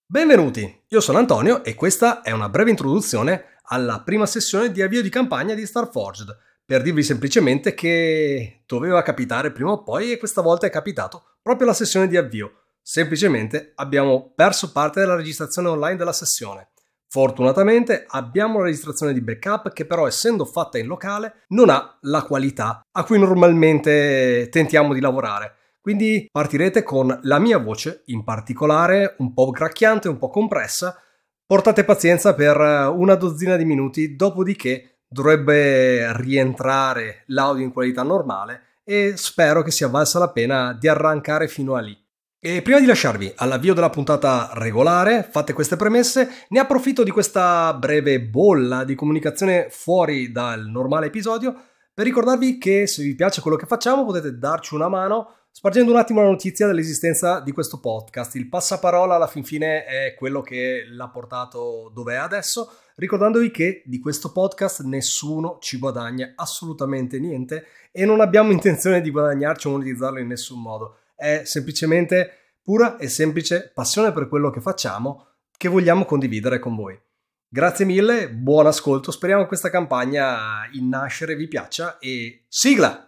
Benvenuti, io sono Antonio e questa è una breve introduzione alla prima sessione di avvio di campagna di Starforged, per dirvi semplicemente che doveva capitare prima o poi e questa volta è capitato proprio la sessione di avvio. Semplicemente abbiamo perso parte della registrazione online della sessione. Fortunatamente abbiamo una registrazione di backup che però, essendo fatta in locale, non ha la qualità a cui normalmente tentiamo di lavorare. Quindi partirete con la mia voce, in particolare un po' gracchiante, un po' compressa. Portate pazienza per una dozzina di minuti, dopodiché dovrebbe rientrare l'audio in qualità normale e spero che sia valsa la pena di arrancare fino a lì. E prima di lasciarvi all'avvio della puntata regolare, fatte queste premesse, ne approfitto di questa breve bolla di comunicazione fuori dal normale episodio per ricordarvi che se vi piace quello che facciamo potete darci una mano spargendo un attimo la notizia dell'esistenza di questo podcast. Il passaparola alla fin fine è quello che l'ha portato dove è adesso, ricordandovi che di questo podcast nessuno ci guadagna assolutamente niente e non abbiamo intenzione di guadagnarci o monetizzarlo in nessun modo. È semplicemente pura e semplice passione per quello che facciamo che vogliamo condividere con voi. Grazie mille, buon ascolto, speriamo che questa campagna in nascere vi piaccia e sigla!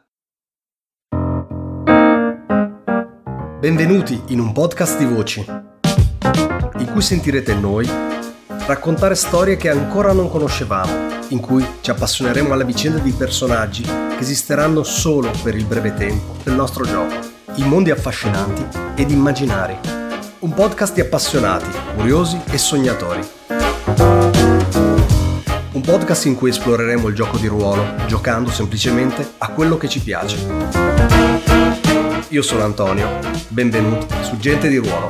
Benvenuti in un podcast di voci, in cui sentirete noi raccontare storie che ancora non conoscevamo, in cui ci appassioneremo alla vicenda di personaggi che esisteranno solo per il breve tempo del nostro gioco, in mondi affascinanti ed immaginari. Un podcast di appassionati, curiosi e sognatori. Un podcast in cui esploreremo il gioco di ruolo, giocando semplicemente a quello che ci piace. Io sono Antonio, benvenuti su Gente di Ruolo.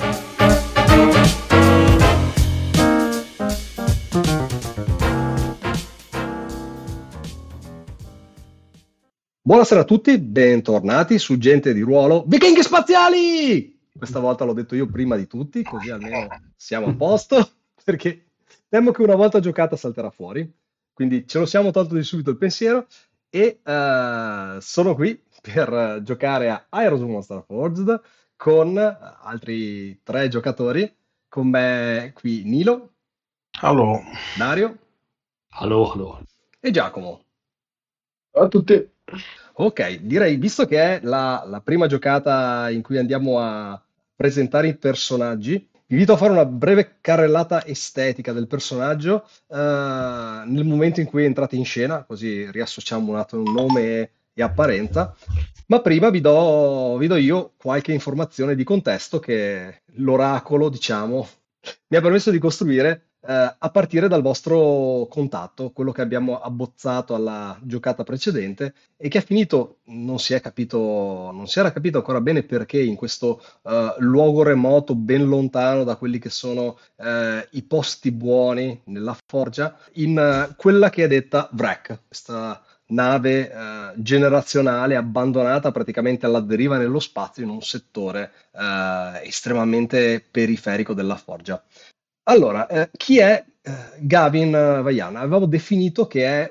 Buonasera a tutti, bentornati su Gente di Ruolo. Vichinghi spaziali! Questa volta l'ho detto io prima di tutti, così almeno siamo a posto, perché temo che una volta giocata salterà fuori. Quindi ce lo siamo tolto di subito il pensiero e sono qui per giocare a Heroes of Starforged con altri 3 giocatori. Con me qui Nilo, Allo. Dario Allo. e Giacomo. Ciao a tutti. Ok, direi, visto che è la prima giocata in cui andiamo a presentare i personaggi, vi invito a fare una breve carrellata estetica del personaggio nel momento in cui entrate in scena, così riassociamo un attimo nome e apparenza. Ma prima vi do io qualche informazione di contesto che l'oracolo, diciamo, mi ha permesso di costruire a partire dal vostro contatto, quello che abbiamo abbozzato alla giocata precedente e che ha finito, non si era capito ancora bene perché in questo luogo remoto, ben lontano da quelli che sono i posti buoni nella forgia, in quella che è detta Vrek, questa nave generazionale abbandonata praticamente alla deriva nello spazio in un settore estremamente periferico della forgia. Allora, chi è Gavin Vaiana? Avevamo definito che è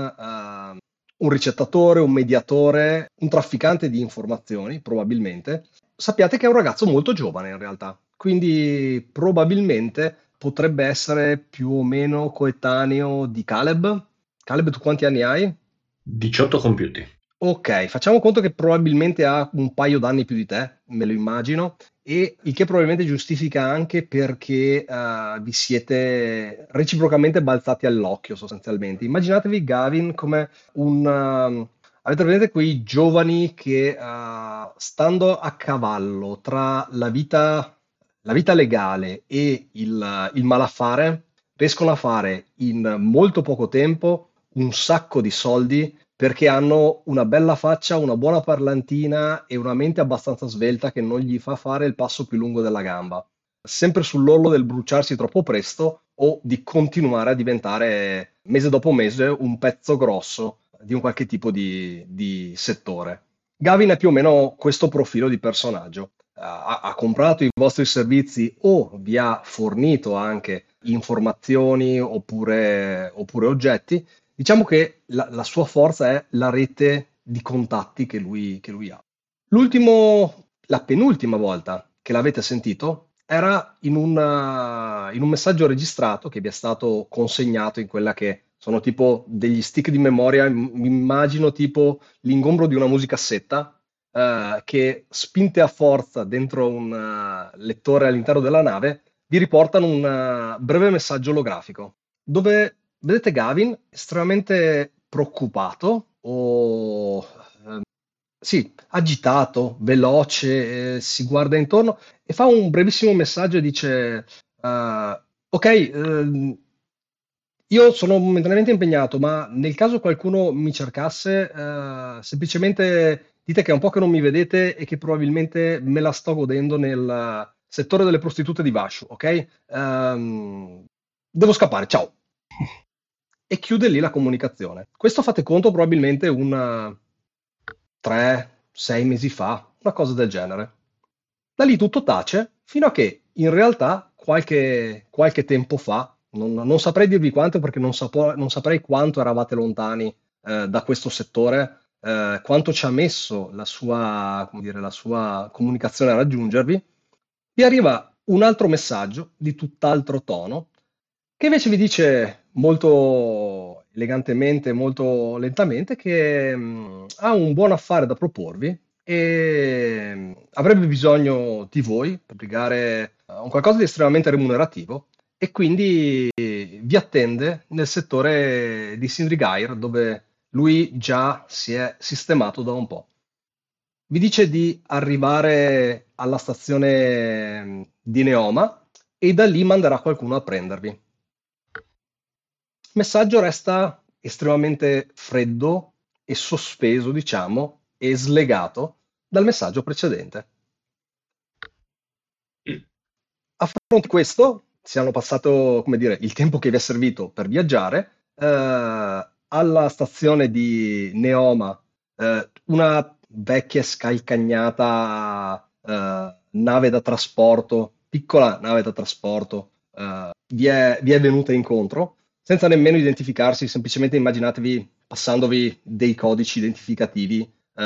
un ricettatore, un mediatore, un trafficante di informazioni, probabilmente. Sappiate che è un ragazzo molto giovane in realtà, quindi probabilmente potrebbe essere più o meno coetaneo di Caleb. Caleb, tu quanti anni hai? 18 compiuti. Ok, facciamo conto che probabilmente ha un paio d'anni più di te, me lo immagino, e il che probabilmente giustifica anche perché vi siete reciprocamente balzati all'occhio sostanzialmente. Immaginatevi Gavin come avete presente quei giovani che stando a cavallo tra la vita legale e il malaffare riescono a fare in molto poco tempo un sacco di soldi perché hanno una bella faccia, una buona parlantina e una mente abbastanza svelta che non gli fa fare il passo più lungo della gamba. Sempre sull'orlo del bruciarsi troppo presto o di continuare a diventare mese dopo mese un pezzo grosso di un qualche tipo di settore. Gavin è più o meno questo profilo di personaggio. Ha comprato i vostri servizi o vi ha fornito anche informazioni oppure oggetti. Diciamo che la sua forza è la rete di contatti che lui ha. La penultima volta che l'avete sentito era in un messaggio registrato che vi è stato consegnato in quella che sono tipo degli stick di memoria, mi immagino tipo l'ingombro di una musicassetta, che spinte a forza dentro un lettore all'interno della nave, vi riportano un breve messaggio olografico, dove vedete Gavin estremamente preoccupato o sì, agitato, veloce, si guarda intorno e fa un brevissimo messaggio e dice: Ok, io sono momentaneamente impegnato, ma nel caso qualcuno mi cercasse, semplicemente dite che è un po' che non mi vedete e che probabilmente me la sto godendo nel settore delle prostitute di Vashu, ok? Devo scappare, ciao. E chiude lì la comunicazione. Questo fate conto probabilmente un 3-6 mesi fa, una cosa del genere. Da lì tutto tace, fino a che in realtà qualche tempo fa, non saprei dirvi quanto perché non saprei quanto eravate lontani da questo settore, quanto ci ha messo la sua, come dire, la sua comunicazione a raggiungervi, vi arriva un altro messaggio di tutt'altro tono, che invece vi dice molto elegantemente, molto lentamente, che ha un buon affare da proporvi e avrebbe bisogno di voi per brigare un qualcosa di estremamente remunerativo e quindi vi attende nel settore di Sindrigair, dove lui già si è sistemato da un po'. Vi dice di arrivare alla stazione di Neoma e da lì manderà qualcuno a prendervi. Il messaggio resta estremamente freddo e sospeso, diciamo, e slegato dal messaggio precedente. A fronte di questo, si hanno passato, come dire, il tempo che vi è servito per viaggiare, alla stazione di Neoma, una vecchia scalcagnata nave da trasporto, piccola nave da trasporto, vi è venuta incontro, senza nemmeno identificarsi, semplicemente immaginatevi passandovi dei codici identificativi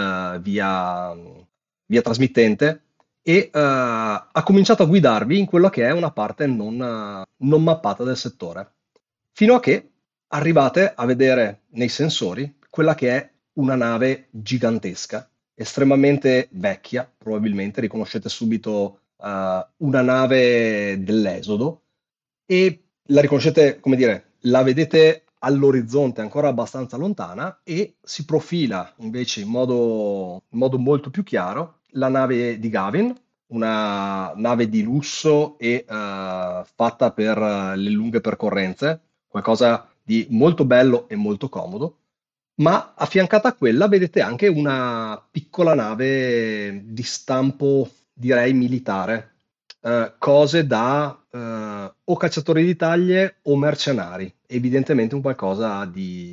via trasmittente e ha cominciato a guidarvi in quello che è una parte non mappata del settore, fino a che arrivate a vedere nei sensori quella che è una nave gigantesca, estremamente vecchia, probabilmente riconoscete subito una nave dell'Esodo e la riconoscete, come dire, la vedete all'orizzonte ancora abbastanza lontana e si profila invece in modo molto più chiaro la nave di Gavin, una nave di lusso e fatta per le lunghe percorrenze, qualcosa di molto bello e molto comodo, ma affiancata a quella vedete anche una piccola nave di stampo, direi, militare, cose da o cacciatori di taglie o mercenari, evidentemente un qualcosa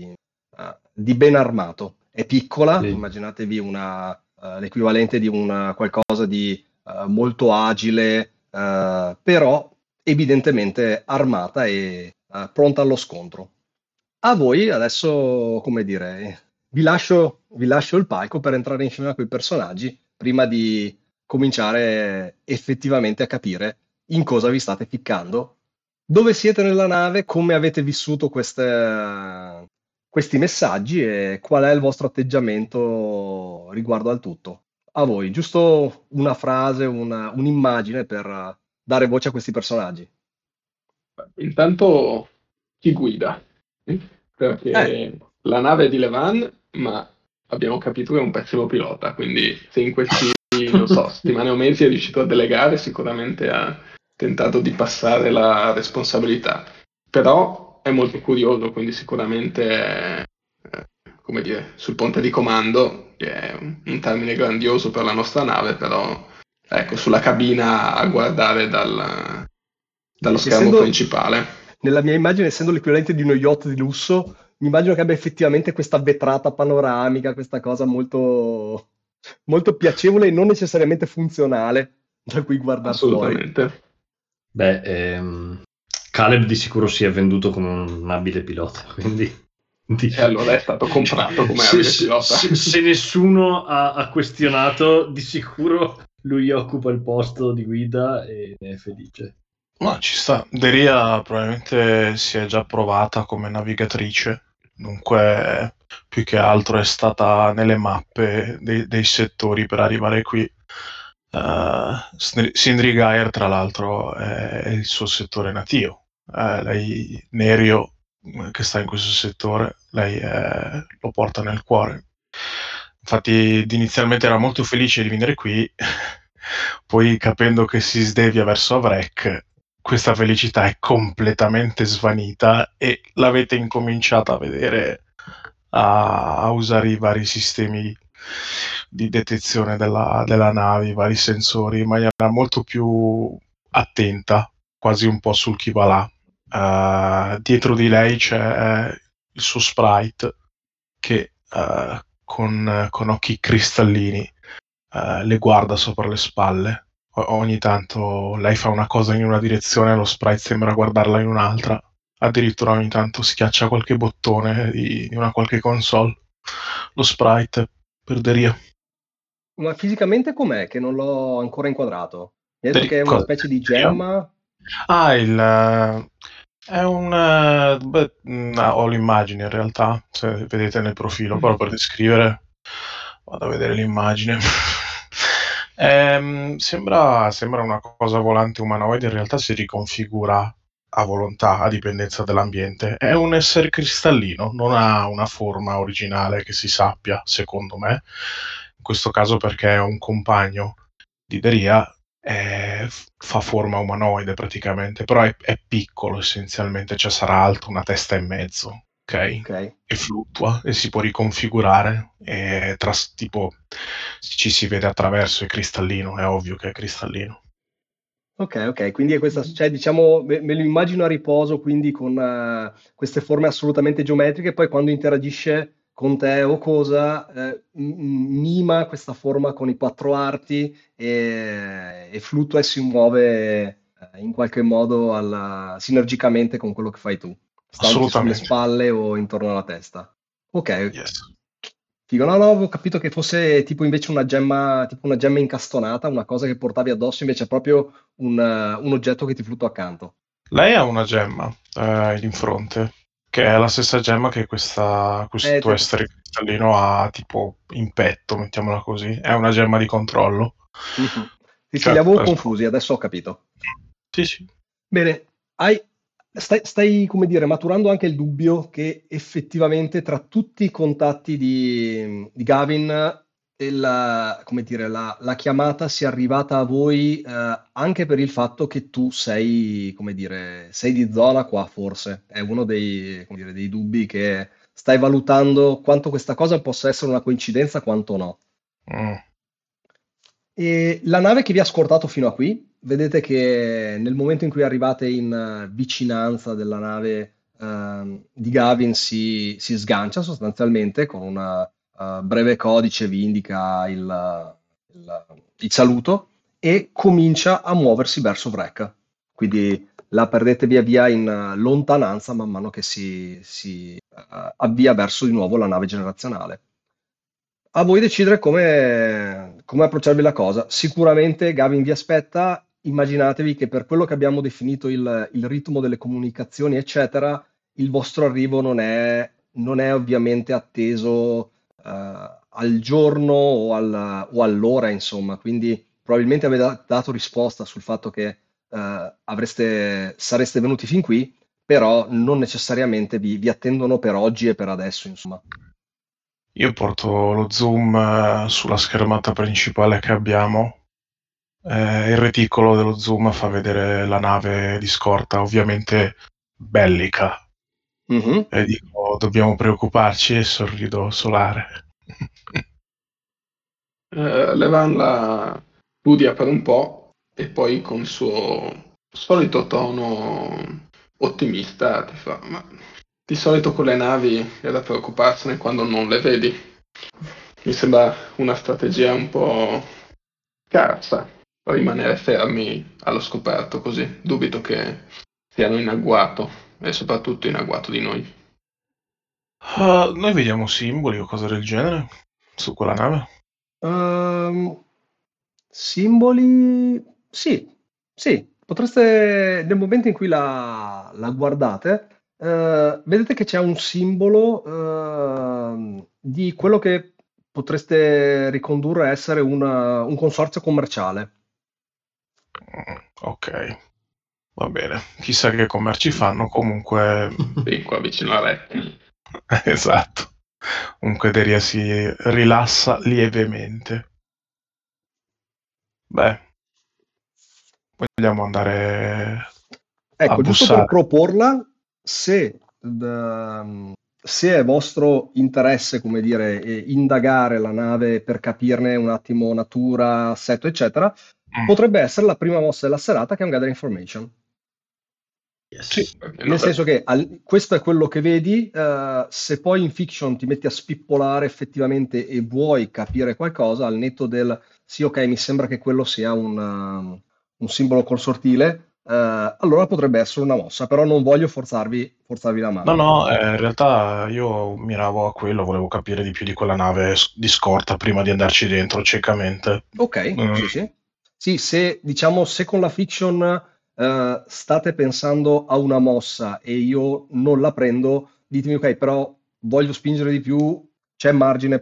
di ben armato. È piccola, Sì. immaginatevi l'equivalente di una qualcosa di molto agile, però evidentemente armata e pronta allo scontro. A voi adesso, come dire, vi lascio il palco per entrare in scena con i personaggi prima di cominciare effettivamente a capire in cosa vi state ficcando, dove siete nella nave, come avete vissuto questi messaggi e qual è il vostro atteggiamento riguardo al tutto. A voi, giusto una frase, un'immagine per dare voce a questi personaggi. Intanto chi guida? Eh, Perché la nave è di Levan, ma abbiamo capito che è un pessimo pilota, quindi se in questi, non so, settimane o mesi è riuscito a delegare, sicuramente ha tentato di passare la responsabilità. Però è molto curioso, quindi sicuramente, come dire, sul ponte di comando, che è un termine grandioso per la nostra nave, però ecco, sulla cabina a guardare dallo schermo essendo principale. nella mia immagine, essendo l'equivalente di uno yacht di lusso, mi immagino che abbia effettivamente questa vetrata panoramica, questa cosa molto, molto piacevole e non necessariamente funzionale da cui guardare fuori. Assolutamente. Beh, Caleb di sicuro si è venduto come un abile pilota, quindi E allora è stato comprato come se, abile se- pilota. se- se nessuno ha questionato, di sicuro lui occupa il posto di guida e ne è felice. Ma ci sta. Deria probabilmente si è già provata come navigatrice, dunque più che altro è stata nelle mappe dei settori per arrivare qui. Sindri Gaia, tra l'altro, è il suo settore natio. Lei, Nerio, che sta in questo settore, lei lo porta nel cuore. Infatti, inizialmente era molto felice di venire qui, poi capendo che si sdevia verso Avrek, questa felicità è completamente svanita e l'avete incominciata a vedere a usare i vari sistemi di detezione della nave, i vari sensori in maniera molto più attenta, quasi un po' sul chi va là. Dietro di lei c'è il suo sprite che con occhi cristallini le guarda sopra le spalle. Ogni tanto lei fa una cosa in una direzione e lo sprite sembra guardarla in un'altra. Addirittura ogni tanto schiaccia qualche bottone di una qualche console. Lo sprite per Deria. Ma fisicamente com'è? Che non l'ho ancora inquadrato. Mi hai detto che è una Cosa? specie di Deria? gemma. Ah, è un... ho l'immagine in realtà, se vedete nel profilo, però per descrivere vado a vedere l'immagine. Sembra una cosa volante umanoide, in realtà si riconfigura a volontà, a dipendenza dell'ambiente. È un essere cristallino, non ha una forma originale che si sappia, secondo me. In questo caso perché è un compagno di Deria, fa forma umanoide praticamente, però è piccolo essenzialmente, cioè sarà alto una testa e mezzo, ok? Ok. E fluttua e si può riconfigurare e tipo ci si vede attraverso, è cristallino, è ovvio che è cristallino. Ok, quindi è questa, cioè diciamo, me lo immagino a riposo, quindi con queste forme assolutamente geometriche, poi quando interagisce con te o cosa, mima questa forma con i quattro arti e fluttua e si muove in qualche modo sinergicamente con quello che fai tu, stante sulle Assolutamente. spalle o intorno alla testa. Ok, Yes. figo, no, avevo capito che fosse tipo invece tipo una gemma incastonata, una cosa che portavi addosso, invece è proprio un oggetto che ti fluttua accanto. Lei ha una gemma in fronte, che è la stessa gemma che questo Te- essere cristallino ha tipo in petto, mettiamola così. È una gemma di controllo. Mhm. Sì, sì, li Cioè, avevo confusi, adesso ho capito. sì, sì. Bene, stai, come dire, maturando anche il dubbio che effettivamente tra tutti i contatti di Gavin, come dire, la chiamata sia arrivata a voi anche per il fatto che tu sei, come dire, sei di zona qua, forse. È uno dei, come dire, dei dubbi che stai valutando quanto questa cosa possa essere una coincidenza, quanto no. Mm. E la nave che vi ha scortato fino a qui, vedete che nel momento in cui arrivate in vicinanza della nave di Gavin si sgancia sostanzialmente con un breve codice, vi indica il- il saluto e comincia a muoversi verso Vrek. Quindi la perdete via via in lontananza man mano che si avvia verso di nuovo la nave generazionale. A voi decidere come approcciarvi la cosa. Sicuramente Gavin vi aspetta. Immaginatevi che per quello che abbiamo definito il ritmo delle comunicazioni, eccetera, il vostro arrivo non è ovviamente atteso al giorno o all'ora, insomma. Quindi probabilmente avete dato risposta sul fatto che sareste venuti fin qui, però non necessariamente vi attendono per oggi e per adesso, insomma. Io porto lo zoom sulla schermata principale che abbiamo. Il reticolo dello zoom fa vedere la nave di scorta, ovviamente bellica. Mhm. E dico, dobbiamo preoccuparci e sorrido solare. Levan la studia per un po' e poi con il suo solito tono ottimista ti fa: ma di solito con le navi è da preoccuparsene quando non le vedi. Mi sembra una strategia un po' scarsa rimanere fermi allo scoperto così. Dubito che siano in agguato e soprattutto in agguato di noi. Noi vediamo simboli o cose del genere su quella nave. Ehm, Simboli, sì, sì, potreste, nel momento in cui la guardate, vedete che c'è un simbolo di quello che potreste ricondurre a essere un consorzio commerciale. Ok, va bene. Chissà che commerci fanno, comunque. Sì, qua vicino a Retten. Esatto. Comunque Deria si rilassa lievemente. Beh, vogliamo andare a Ecco, giusto per bussare. proporla, se, se è vostro interesse, come dire, indagare la nave per capirne un attimo natura, assetto, eccetera, potrebbe essere la prima mossa della serata che è un gather information. Sì. Yes. Nel senso che questo è quello che vedi, se poi in fiction ti metti a spippolare effettivamente e vuoi capire qualcosa, al netto del sì, ok, mi sembra che quello sia un simbolo col sortile, allora potrebbe essere una mossa, però non voglio forzarvi la No, mano. no, in realtà io miravo a quello, volevo capire di più di quella nave di scorta prima di andarci dentro ciecamente. Ok, sì, sì. Sì, se diciamo se con la fiction state pensando a una mossa e io non la prendo, ditemi ok, però voglio spingere di più, c'è margine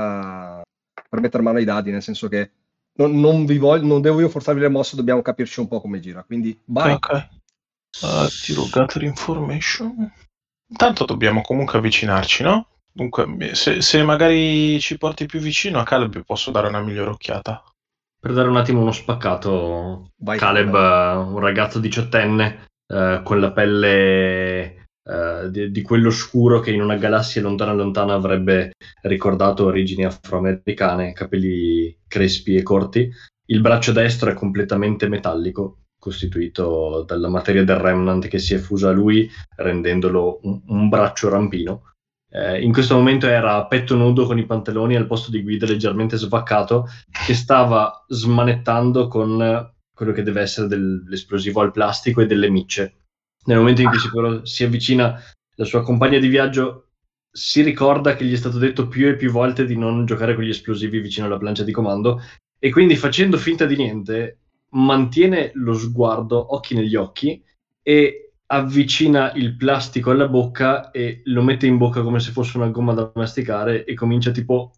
per mettere mano ai dadi, nel senso che non devo io forzarvi le mosse, dobbiamo capirci un po' come gira. Quindi Ok, vai. ok. Tiro gather information. Intanto dobbiamo comunque avvicinarci, no? Dunque, se magari ci porti più vicino a Caleb posso dare una migliore occhiata. Per dare un attimo uno spaccato, Vai, Caleb, vai. un ragazzo diciottenne, con la pelle di quello scuro che in una galassia lontana lontana avrebbe ricordato origini afroamericane, capelli crespi e corti. Il braccio destro è completamente metallico, costituito dalla materia del Remnant che si è fusa a lui, rendendolo un braccio rampino. In questo momento era a petto nudo con i pantaloni al posto di guida leggermente svaccato, che stava smanettando con quello che deve essere dell'esplosivo al plastico e delle micce. Nel momento in cui si avvicina la sua compagna di viaggio, si ricorda che gli è stato detto più e più volte di non giocare con gli esplosivi vicino alla plancia di comando, e quindi, facendo finta di niente, mantiene lo sguardo, occhi negli occhi, e avvicina il plastico alla bocca e lo mette in bocca come se fosse una gomma da masticare e comincia tipo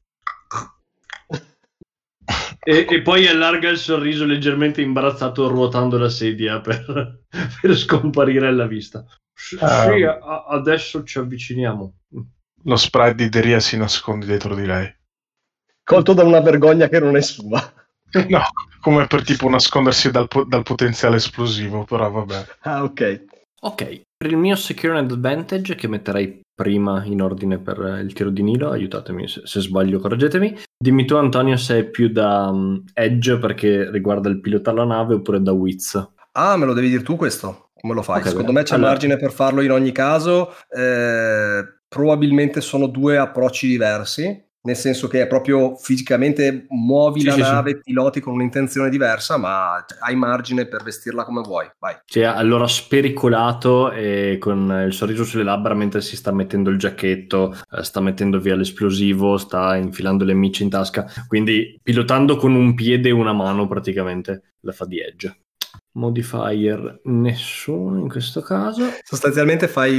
e poi allarga il sorriso leggermente imbarazzato ruotando la sedia per scomparire alla vista. Sì, adesso ci avviciniamo. Lo sprite di Deria si nasconde dietro di lei. Colto da una vergogna che non è sua. No, come per tipo nascondersi dal potenziale esplosivo, però vabbè. Ah, ok. Ok, per il mio Secure and Advantage, che metterei prima in ordine per il tiro di Nilo, aiutatemi se sbaglio, correggetemi. Dimmi tu, Antonio, se è più da Edge perché riguarda il pilotare la nave oppure da Wits. Ah, me lo devi dire tu questo? Come lo fai? Ok, Secondo bene. me c'è Allora, margine per farlo in ogni caso. Probabilmente sono due approcci diversi, nel senso che è proprio fisicamente muovi la sì. nave, piloti con un'intenzione diversa, ma hai margine per vestirla come vuoi. Vai. Cioè, allora spericolato e con il sorriso sulle labbra mentre si sta mettendo il giacchetto, sta mettendo via l'esplosivo, sta infilando le micce in tasca, quindi pilotando con un piede e una mano praticamente la fa di Edge. Modifier nessuno in questo caso. Sostanzialmente fai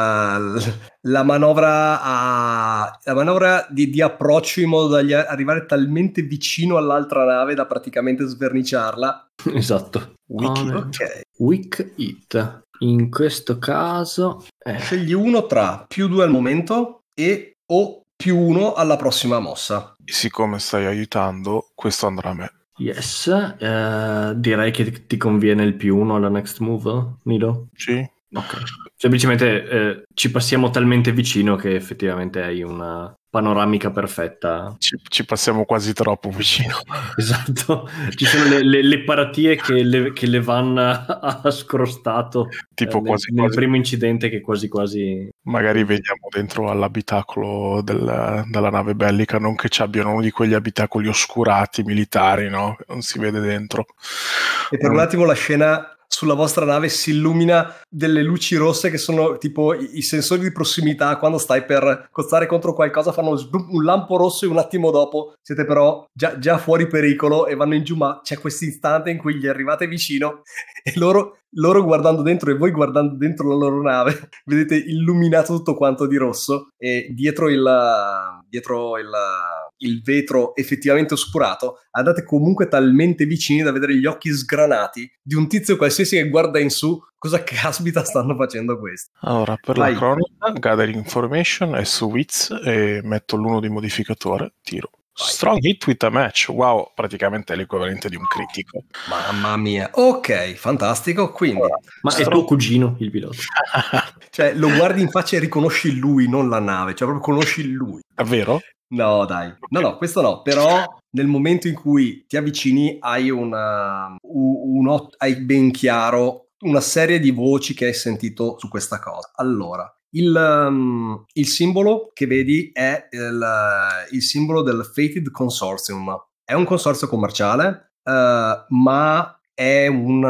la manovra, la manovra di approccio in modo da arrivare talmente vicino all'altra nave da praticamente sverniciarla. Esatto. Ok. Weak Hit. In questo caso Scegli uno tra +2 al momento e o +1 alla prossima mossa. Siccome stai aiutando, questo andrà a me. yes, direi che ti conviene il +1 alla next move, Nilo? Sì? Ok. Semplicemente ci passiamo talmente vicino che effettivamente hai una panoramica perfetta. Ci passiamo quasi troppo vicino. Esatto, ci sono le paratie che le Van ha scrostato Tipo nel quasi. primo incidente che quasi... Magari vediamo dentro all'abitacolo della nave bellica, non che ci abbiano uno di quegli abitacoli oscurati militari, no? Non si vede dentro. E per un attimo la scena sulla vostra nave si illumina delle luci rosse che sono tipo i sensori di prossimità. Quando stai per cozzare contro qualcosa fanno un lampo rosso e un attimo dopo siete però già fuori pericolo e vanno in giù, ma c'è questo istante in cui gli arrivate vicino e loro guardando dentro e voi guardando dentro la loro nave vedete illuminato tutto quanto di rosso e dietro il vetro effettivamente oscurato andate comunque talmente vicini da vedere gli occhi sgranati di un tizio qualsiasi che guarda in su. Cosa caspita stanno facendo questi? Allora, per Vai. la cronaca, Gathering Information è su Wits e metto l'1 di modificatore, tiro. Vai. Strong hit with a match, wow, praticamente è l'equivalente di un critico. Mamma mia, ok, fantastico, quindi... Ma è tuo cugino il pilota? Cioè, lo guardi in faccia e riconosci lui, non la nave, cioè proprio conosci lui. Davvero? No, dai. No, questo no, però nel momento in cui ti avvicini hai hai ben chiaro una serie di voci che hai sentito su questa cosa. Allora, il simbolo che vedi è il simbolo del Fated Consortium. È un consorzio commerciale, ma è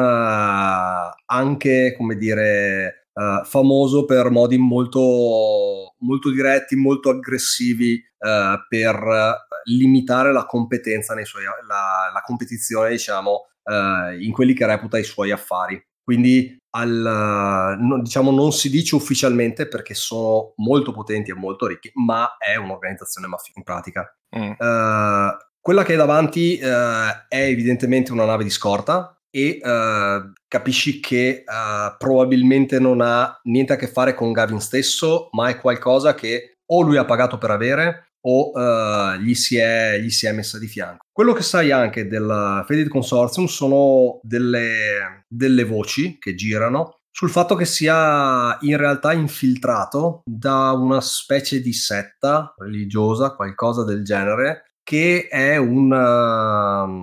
anche, come dire, famoso per modi molto, molto diretti, molto aggressivi per limitare la competenza la competizione, diciamo, in quelli che reputa i suoi affari. Quindi diciamo non si dice ufficialmente perché sono molto potenti e molto ricchi, ma è un'organizzazione mafiosa in pratica. Quella che è davanti è evidentemente una nave di scorta e capisci che probabilmente non ha niente a che fare con Gavin stesso, ma è qualcosa che o lui ha pagato per avere o gli si è messa di fianco. Quello che sai anche del Fated Consortium sono delle voci che girano sul fatto che sia in realtà infiltrato da una specie di setta religiosa, qualcosa del genere, che è una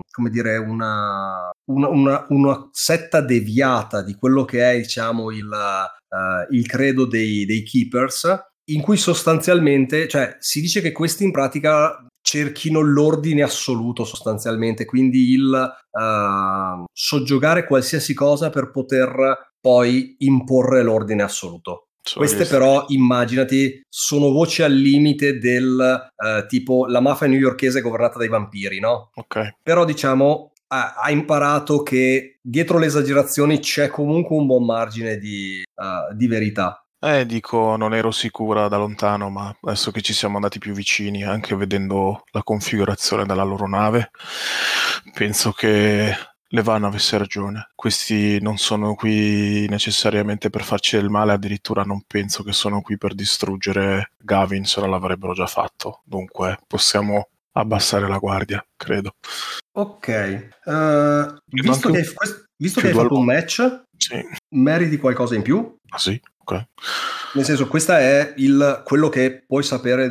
setta deviata di quello che è, diciamo, il credo dei Keepers, in cui sostanzialmente, cioè, si dice che questi in pratica cerchino l'ordine assoluto sostanzialmente, quindi il soggiogare qualsiasi cosa per poter poi imporre l'ordine assoluto. Queste però, immaginati, sono voci al limite del tipo la mafia newyorkese governata dai vampiri, no? Ok. Però diciamo ha imparato che dietro le esagerazioni c'è comunque un buon margine di verità. Dico, non ero sicura da lontano, ma adesso che ci siamo andati più vicini, anche vedendo la configurazione della loro nave, penso che Levan avesse ragione. Questi non sono qui necessariamente per farci del male, addirittura non penso che sono qui per distruggere Gavin, se non l'avrebbero già fatto. Dunque possiamo abbassare la guardia, credo. Ok, visto che hai fatto un match, sì, meriti qualcosa in più? Ah sì? Ok. Nel senso, questa è quello che puoi sapere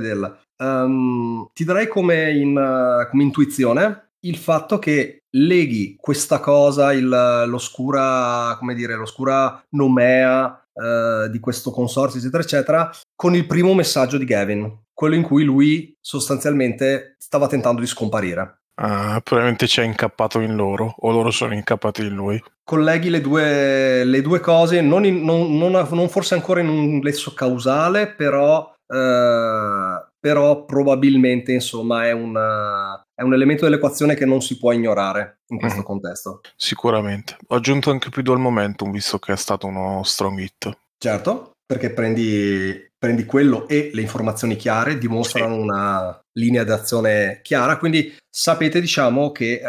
ti darei come intuizione il fatto che leghi questa cosa, l'oscura nomea di questo consorzio, eccetera, eccetera, con il primo messaggio di Gavin, quello in cui lui sostanzialmente stava tentando di scomparire. Probabilmente ci è incappato in loro, o loro sono incappati in lui. Colleghi le due cose, non forse ancora in un nesso causale, però probabilmente, insomma, è un elemento dell'equazione che non si può ignorare in questo contesto. Sicuramente. Ho aggiunto anche più dual momentum, visto che è stato uno strong hit. Certo, perché prendi quello e le informazioni chiare dimostrano una linea d'azione chiara, quindi sapete, diciamo, che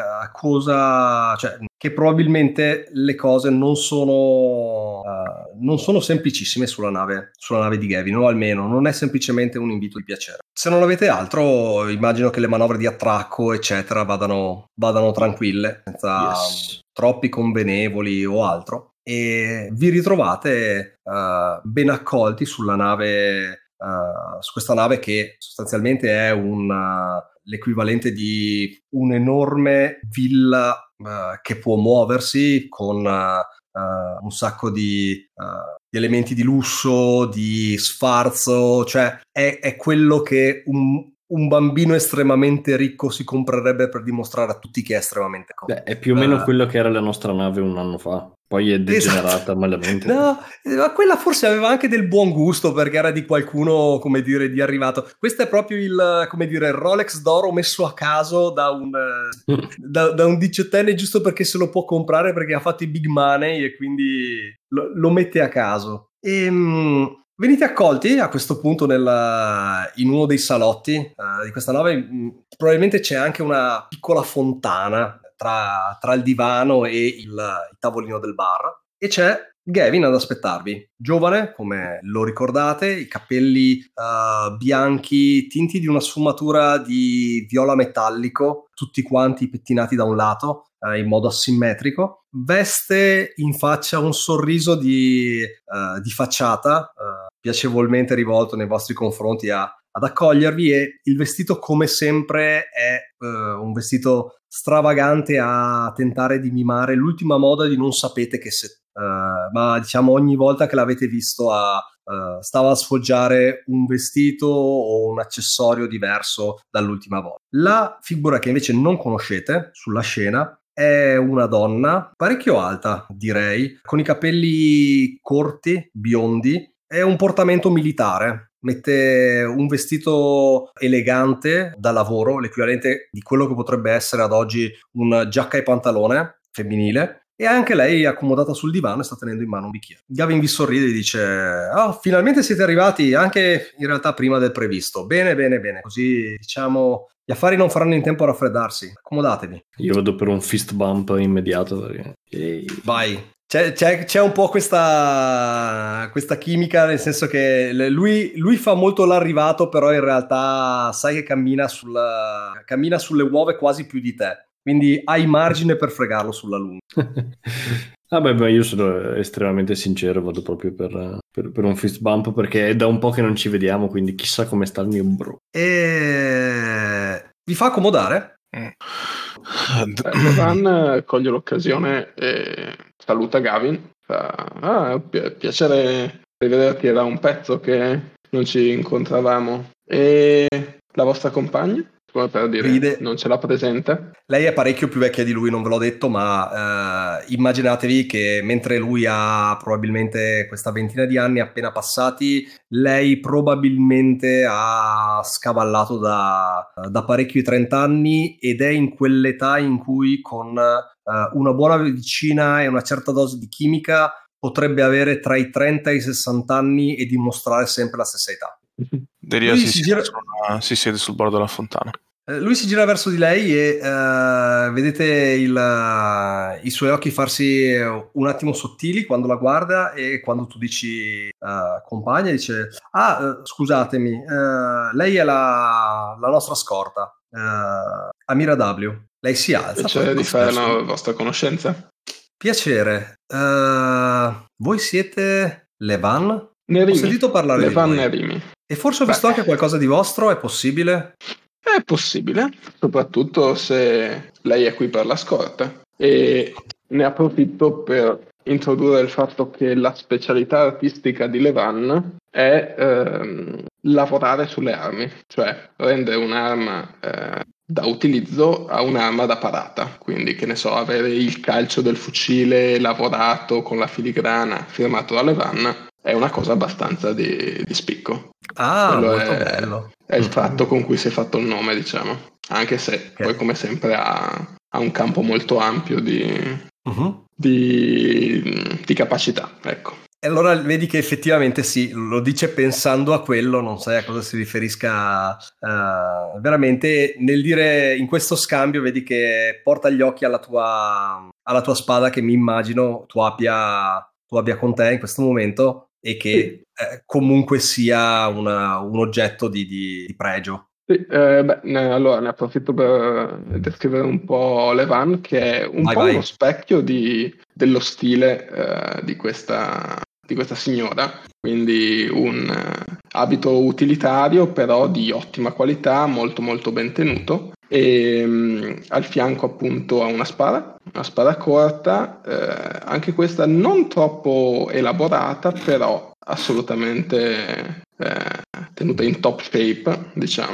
che probabilmente le cose non sono semplicissime sulla nave di Gavin, o almeno non è semplicemente un invito di piacere. Se non avete altro, immagino che le manovre di attracco, eccetera, vadano tranquille, senza troppi convenevoli o altro. E vi ritrovate ben accolti sulla nave, su questa nave che sostanzialmente è l'equivalente di un'enorme villa che può muoversi con un sacco di elementi di lusso, di sfarzo, cioè è quello che un bambino estremamente ricco si comprerebbe per dimostrare a tutti che è estremamente ricco. Beh, è più o meno quello che era la nostra nave un anno fa. Poi è degenerata malamente. No, ma quella forse aveva anche del buon gusto perché era di qualcuno, come dire, di arrivato. Questo è proprio il, come dire, il Rolex d'oro messo a caso da un 18enne giusto perché se lo può comprare perché ha fatto i big money e quindi lo mette a caso. Venite accolti a questo punto in uno dei salotti di questa nave. Probabilmente c'è anche una piccola fontana tra il divano e il tavolino del bar, e c'è Gavin ad aspettarvi, giovane come lo ricordate, i capelli bianchi tinti di una sfumatura di viola metallico, tutti quanti pettinati da un lato in modo asimmetrico, veste in faccia un sorriso di facciata piacevolmente rivolto nei vostri confronti ad accogliervi, e il vestito come sempre è un vestito stravagante a tentare di mimare l'ultima moda di non sapete che ma diciamo ogni volta che l'avete visto stava a sfoggiare un vestito o un accessorio diverso dall'ultima volta. La figura che invece non conoscete sulla scena è una donna parecchio alta, direi, con i capelli corti, biondi, e un portamento militare. Mette un vestito elegante da lavoro, l'equivalente di quello che potrebbe essere ad oggi un giacca e pantalone femminile, e anche lei è accomodata sul divano e sta tenendo in mano un bicchiere. Gavin vi sorride e dice: "Oh, finalmente siete arrivati, anche in realtà prima del previsto. Bene, così diciamo gli affari non faranno in tempo a raffreddarsi. Accomodatevi." Io vado per un fist bump immediato perché... Vai. C'è un po' questa chimica, nel senso che lui fa molto l'arrivato, però in realtà sai che cammina sulle uova quasi più di te, quindi hai margine per fregarlo sulla lunga. Vabbè, io sono estremamente sincero, vado proprio per un fist bump perché è da un po' che non ci vediamo, quindi chissà come sta il mio bro. E vi fa accomodare? Van coglie l'occasione e saluta Gavin. Fa: piacere rivederti, era un pezzo che non ci incontravamo. E la vostra compagna? Come per dire, Ride. Non ce l'ha presente? Lei è parecchio più vecchia di lui, non ve l'ho detto, ma immaginatevi che mentre lui ha probabilmente questa ventina di anni appena passati, lei probabilmente ha scavallato da parecchio i 30 anni, ed è in quell'età in cui con una buona medicina e una certa dose di chimica potrebbe avere tra i 30 e i 60 anni e dimostrare sempre la stessa età. Delia si siede sul bordo della fontana. Lui si gira verso di lei e vedete i suoi occhi farsi un attimo sottili quando la guarda, e quando tu dici compagna dice: scusatemi, lei è la nostra scorta, Amira W. Lei si alza. Piacere di fare la vostra conoscenza. Piacere. Voi siete Levan? Nerimi. Ho sentito parlare Levan di voi. Nerimi. E forse ho visto anche qualcosa di vostro, è possibile? È possibile, soprattutto se lei è qui per la scorta. E ne approfitto per introdurre il fatto che la specialità artistica di Levan è lavorare sulle armi, cioè rendere un'arma da utilizzo a un'arma da parata. Quindi, che ne so, avere il calcio del fucile lavorato con la filigrana firmato da Levan è una cosa abbastanza di spicco. Quello Molto bello. È il fatto con cui si è fatto il nome, diciamo. Anche se poi, come sempre, ha un campo molto ampio di capacità, ecco. E allora vedi che effettivamente sì, lo dice pensando a quello, non sai a cosa si riferisca veramente. Nel dire in questo scambio vedi che porta gli occhi alla tua spada, che mi immagino tu abbia con te in questo momento, e che comunque sia un oggetto di pregio. Sì, allora ne approfitto per descrivere un po' Levan, che è un po' uno specchio dello stile di questa signora, quindi un abito utilitario però di ottima qualità, molto molto ben tenuto, e al fianco appunto ha una spada corta, anche questa non troppo elaborata, però assolutamente tenuta in top shape, diciamo,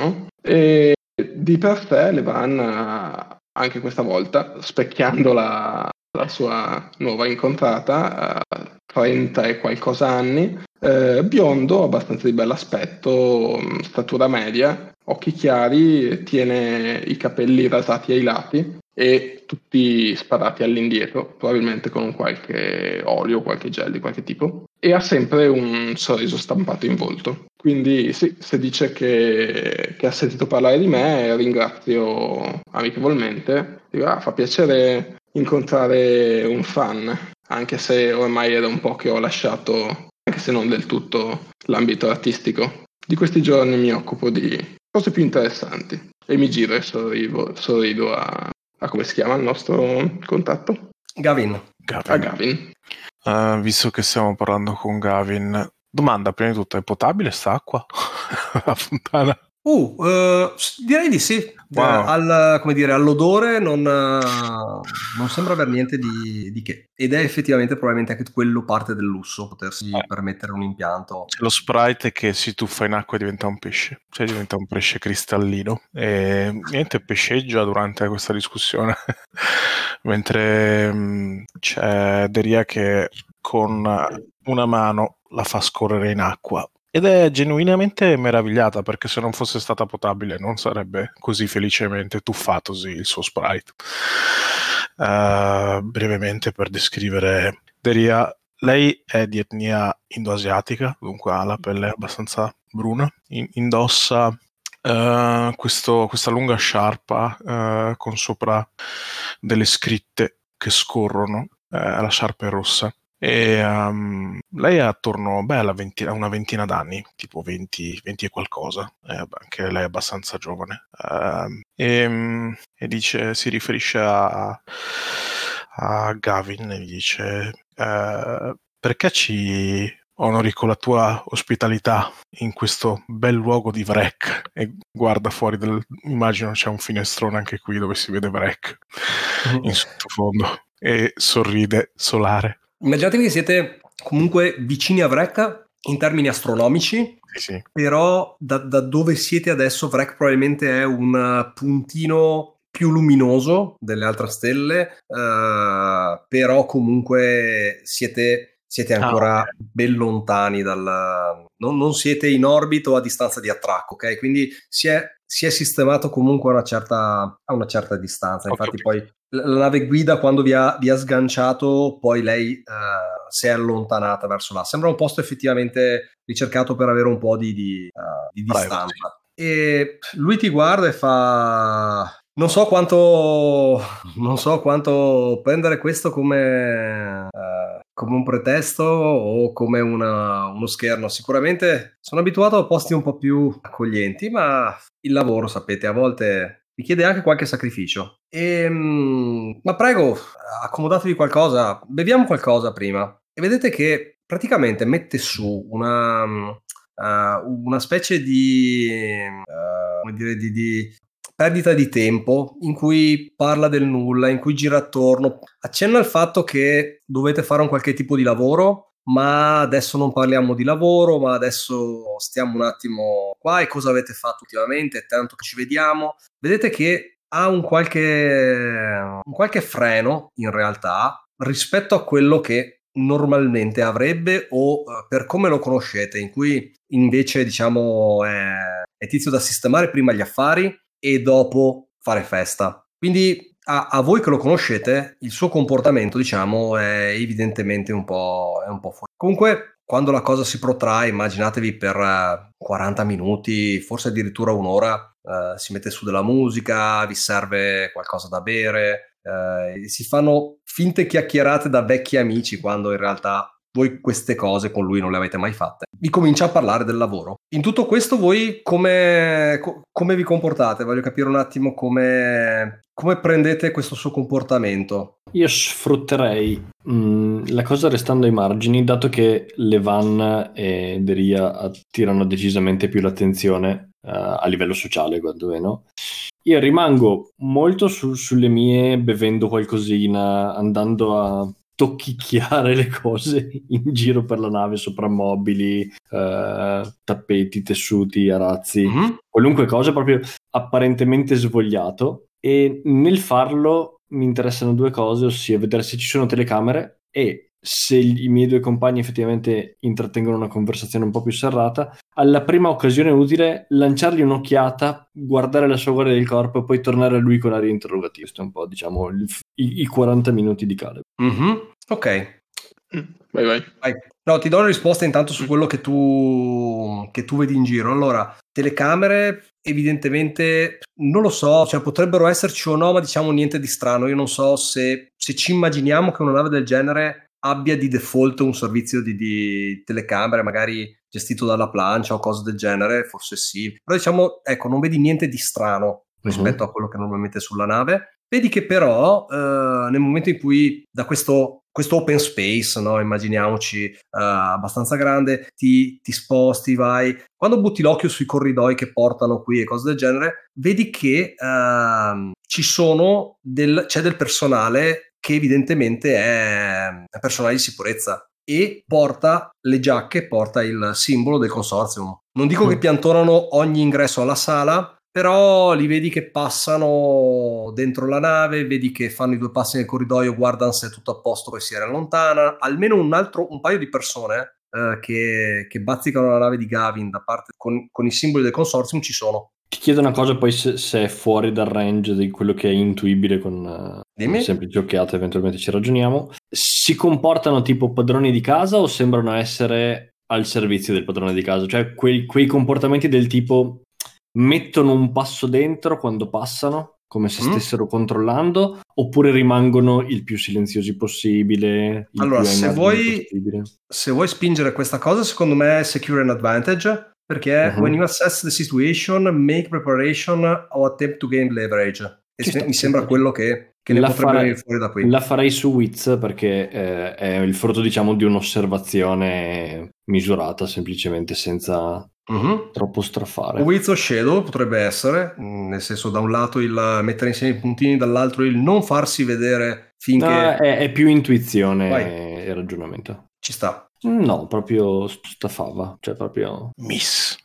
E di per sé Levan, anche questa volta, specchiando la sua nuova incontrata, 30 e qualcosa anni, biondo, abbastanza di bell'aspetto, statura media, occhi chiari, tiene i capelli rasati ai lati e tutti sparati all'indietro, probabilmente con qualche olio, qualche gel di qualche tipo, e ha sempre un sorriso stampato in volto. Quindi sì, se dice che ha sentito parlare di me, ringrazio amichevolmente. Dico, fa piacere incontrare un fan, anche se ormai era un po' che ho lasciato, anche se non del tutto, l'ambito artistico. Di questi giorni mi occupo di cose più interessanti e mi giro e sorrido a come si chiama il nostro contatto? Gavin. A Gavin. Visto che stiamo parlando con Gavin, domanda prima di tutto, è potabile sta acqua? La fontana? Direi di sì. Wow. Come dire, all'odore non sembra aver niente di che. Ed è effettivamente probabilmente anche quello parte del lusso, potersi permettere un impianto. C'è lo Sprite che si tuffa in acqua e diventa un pesce, cioè diventa un pesce cristallino e niente, pesceggia durante questa discussione. Mentre c'è Deria che con una mano la fa scorrere in acqua. Ed è genuinamente meravigliata, perché se non fosse stata potabile non sarebbe così felicemente tuffatosi il suo Sprite. Brevemente per descrivere Deria, lei è di etnia indoasiatica, dunque ha la pelle abbastanza bruna, indossa questa lunga sciarpa con sopra delle scritte che scorrono, la sciarpa è rossa. E lei è attorno a una ventina d'anni, tipo 20 e qualcosa, anche lei è abbastanza giovane, e dice, si riferisce a Gavin e gli dice perché ci onori con la tua ospitalità in questo bel luogo di Vrek, e guarda fuori immagino c'è un finestrone anche qui dove si vede Vrek in sottofondo e sorride solare. Immaginatevi che siete comunque vicini a Vrek in termini astronomici, sì. Però da dove siete adesso Vrek probabilmente è un puntino più luminoso delle altre stelle, però comunque siete ancora ben lontani non siete in orbita o a distanza di attracco, ok? Quindi si è sistemato comunque a una certa distanza. Infatti poi la nave guida, quando vi ha sganciato, poi lei si è allontanata verso là. Sembra un posto effettivamente ricercato per avere un po' di distanza. E lui ti guarda e fa: non so quanto prendere questo come un pretesto o come uno scherno. Sicuramente sono abituato a posti un po' più accoglienti, ma il lavoro, sapete, a volte richiede anche qualche sacrificio. Ma prego, accomodatevi qualcosa, beviamo qualcosa prima. E vedete che praticamente mette su una specie di perdita di tempo in cui parla del nulla, in cui gira attorno, accenna il fatto che dovete fare un qualche tipo di lavoro, ma adesso non parliamo di lavoro, ma adesso stiamo un attimo qua e cosa avete fatto ultimamente, è tanto che ci vediamo. Vedete che ha un qualche freno in realtà rispetto a quello che normalmente avrebbe o per come lo conoscete, in cui invece diciamo è tizio da sistemare prima gli affari e dopo fare festa. Quindi a voi che lo conoscete, il suo comportamento diciamo è evidentemente un po' fuori. Comunque quando la cosa si protrae, immaginatevi per 40 minuti, forse addirittura un'ora, si mette su della musica, vi serve qualcosa da bere, si fanno finte chiacchierate da vecchi amici quando in realtà voi queste cose con lui non le avete mai fatte. Vi comincia a parlare del lavoro. In tutto questo voi come vi comportate? Voglio capire un attimo come prendete questo suo comportamento. Io sfrutterei la cosa restando ai margini, dato che Levan e Deria attirano decisamente più l'attenzione a livello sociale, quantomeno. Io rimango molto sulle mie, bevendo qualcosina, andando a tocchicchiare le cose in giro per la nave, soprammobili, tappeti, tessuti, arazzi, qualunque cosa proprio apparentemente svogliato. E nel farlo mi interessano due cose, ossia vedere se ci sono telecamere e se i miei due compagni effettivamente intrattengono una conversazione un po' più serrata, alla prima occasione utile lanciargli un'occhiata, guardare la sua guardia del corpo e poi tornare a lui con aria interrogativa. Questo è un po', diciamo, i 40 minuti di Caleb. Ok. Vai. No, ti do una risposta intanto su quello che tu vedi in giro. Allora, telecamere evidentemente non lo so, cioè potrebbero esserci o no, ma diciamo niente di strano. Io non so se ci immaginiamo che una nave del genere abbia di default un servizio di telecamere, magari gestito dalla plancia o cose del genere, forse sì. Però diciamo, ecco, non vedi niente di strano rispetto a quello che normalmente è sulla nave. Vedi che però nel momento in cui da questo open space, no, immaginiamoci abbastanza grande, ti sposti, vai, quando butti l'occhio sui corridoi che portano qui e cose del genere, vedi che c'è del personale che evidentemente è personale di sicurezza e porta le giacche, porta il simbolo del consortium. Non dico che piantonano ogni ingresso alla sala, però li vedi che passano dentro la nave, vedi che fanno i 2 passi nel corridoio, guardano se è tutto a posto, poi si allontana. Almeno un paio di persone che bazzicano la nave di Gavin da parte con i simboli del consortium ci sono. Ti chiedo una cosa poi se è fuori dal range di quello che è intuibile con una semplice occhiata, eventualmente ci ragioniamo. Si comportano tipo padroni di casa o sembrano essere al servizio del padrone di casa? Cioè quei comportamenti del tipo mettono un passo dentro quando passano, come se stessero controllando, oppure rimangono il più silenziosi possibile? Allora, se vuoi spingere questa cosa, secondo me è secure an advantage, perché when you assess the situation, make preparation or attempt to gain leverage. Mi sembra quello che ne potrebbe venire fuori da qui. La farei su Wiz perché è il frutto, diciamo, di un'osservazione misurata, semplicemente senza troppo strafare. Wiz o Shadow potrebbe essere, nel senso, da un lato il mettere insieme i puntini, dall'altro il non farsi vedere finché... No, è più intuizione e ragionamento. Ci sta. No, proprio stafava, cioè proprio... Miss.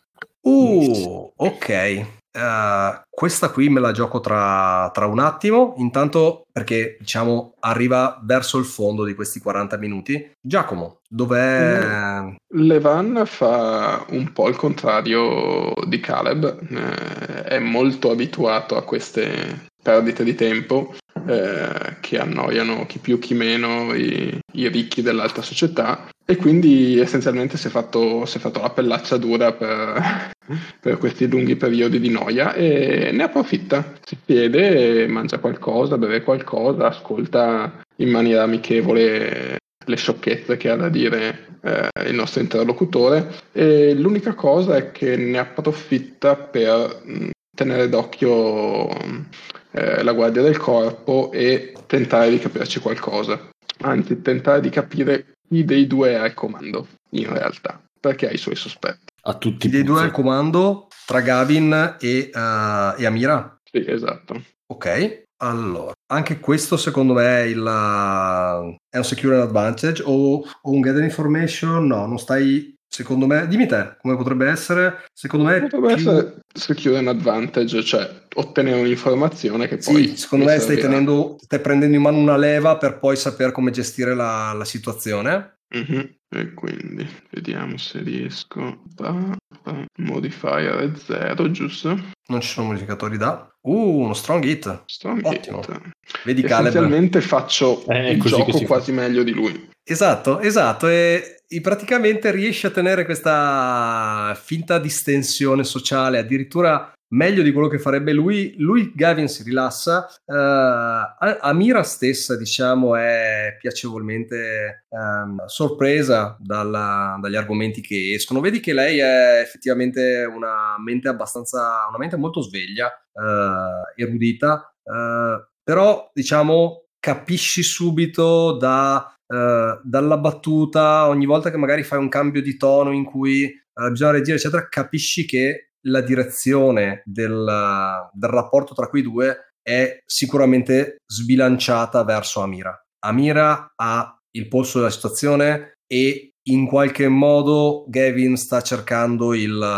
Ok. Questa qui me la gioco tra un attimo, intanto perché diciamo arriva verso il fondo di questi 40 minuti. Giacomo, dov'è? Levan fa un po' il contrario di Caleb, è molto abituato a queste perdite di tempo che annoiano chi più chi meno i ricchi dell'alta società, e quindi essenzialmente si è fatto la pellaccia dura per questi lunghi periodi di noia e ne approfitta, si siede, mangia qualcosa, beve qualcosa, ascolta in maniera amichevole le sciocchezze che ha da dire il nostro interlocutore, e l'unica cosa è che ne approfitta per tenere d'occhio la guardia del corpo e tentare di capirci qualcosa, anzi tentare di capire chi dei due è al comando in realtà, perché ha i suoi sospetti. A tutti chi dei due è al comando tra Gavin e Amira? Sì, esatto. Ok, allora, anche questo secondo me è un secure advantage o un gather information? No, non stai, secondo me, dimmi te, come potrebbe essere? Secondo me potrebbe essere secure an advantage, cioè ottenere un'informazione che sì, poi secondo me stai prendendo in mano una leva per poi sapere come gestire la situazione. E quindi vediamo se riesco a modifier è 0, giusto? Non ci sono modificatori da uno strong hit. Ottimo. Hit. Vedi Caleb, essenzialmente faccio il gioco quasi meglio di lui. Esatto, e praticamente riesci a tenere questa finta distensione sociale, addirittura meglio di quello che farebbe lui. Gavin si rilassa, Amira stessa, diciamo, è piacevolmente sorpresa dagli argomenti che escono. Vedi che lei è effettivamente una mente molto sveglia, erudita, però diciamo capisci subito dalla battuta, ogni volta che magari fai un cambio di tono in cui bisogna reagire eccetera, capisci che la direzione del rapporto tra quei due è sicuramente sbilanciata verso Amira. Amira ha il polso della situazione e in qualche modo Gavin sta cercando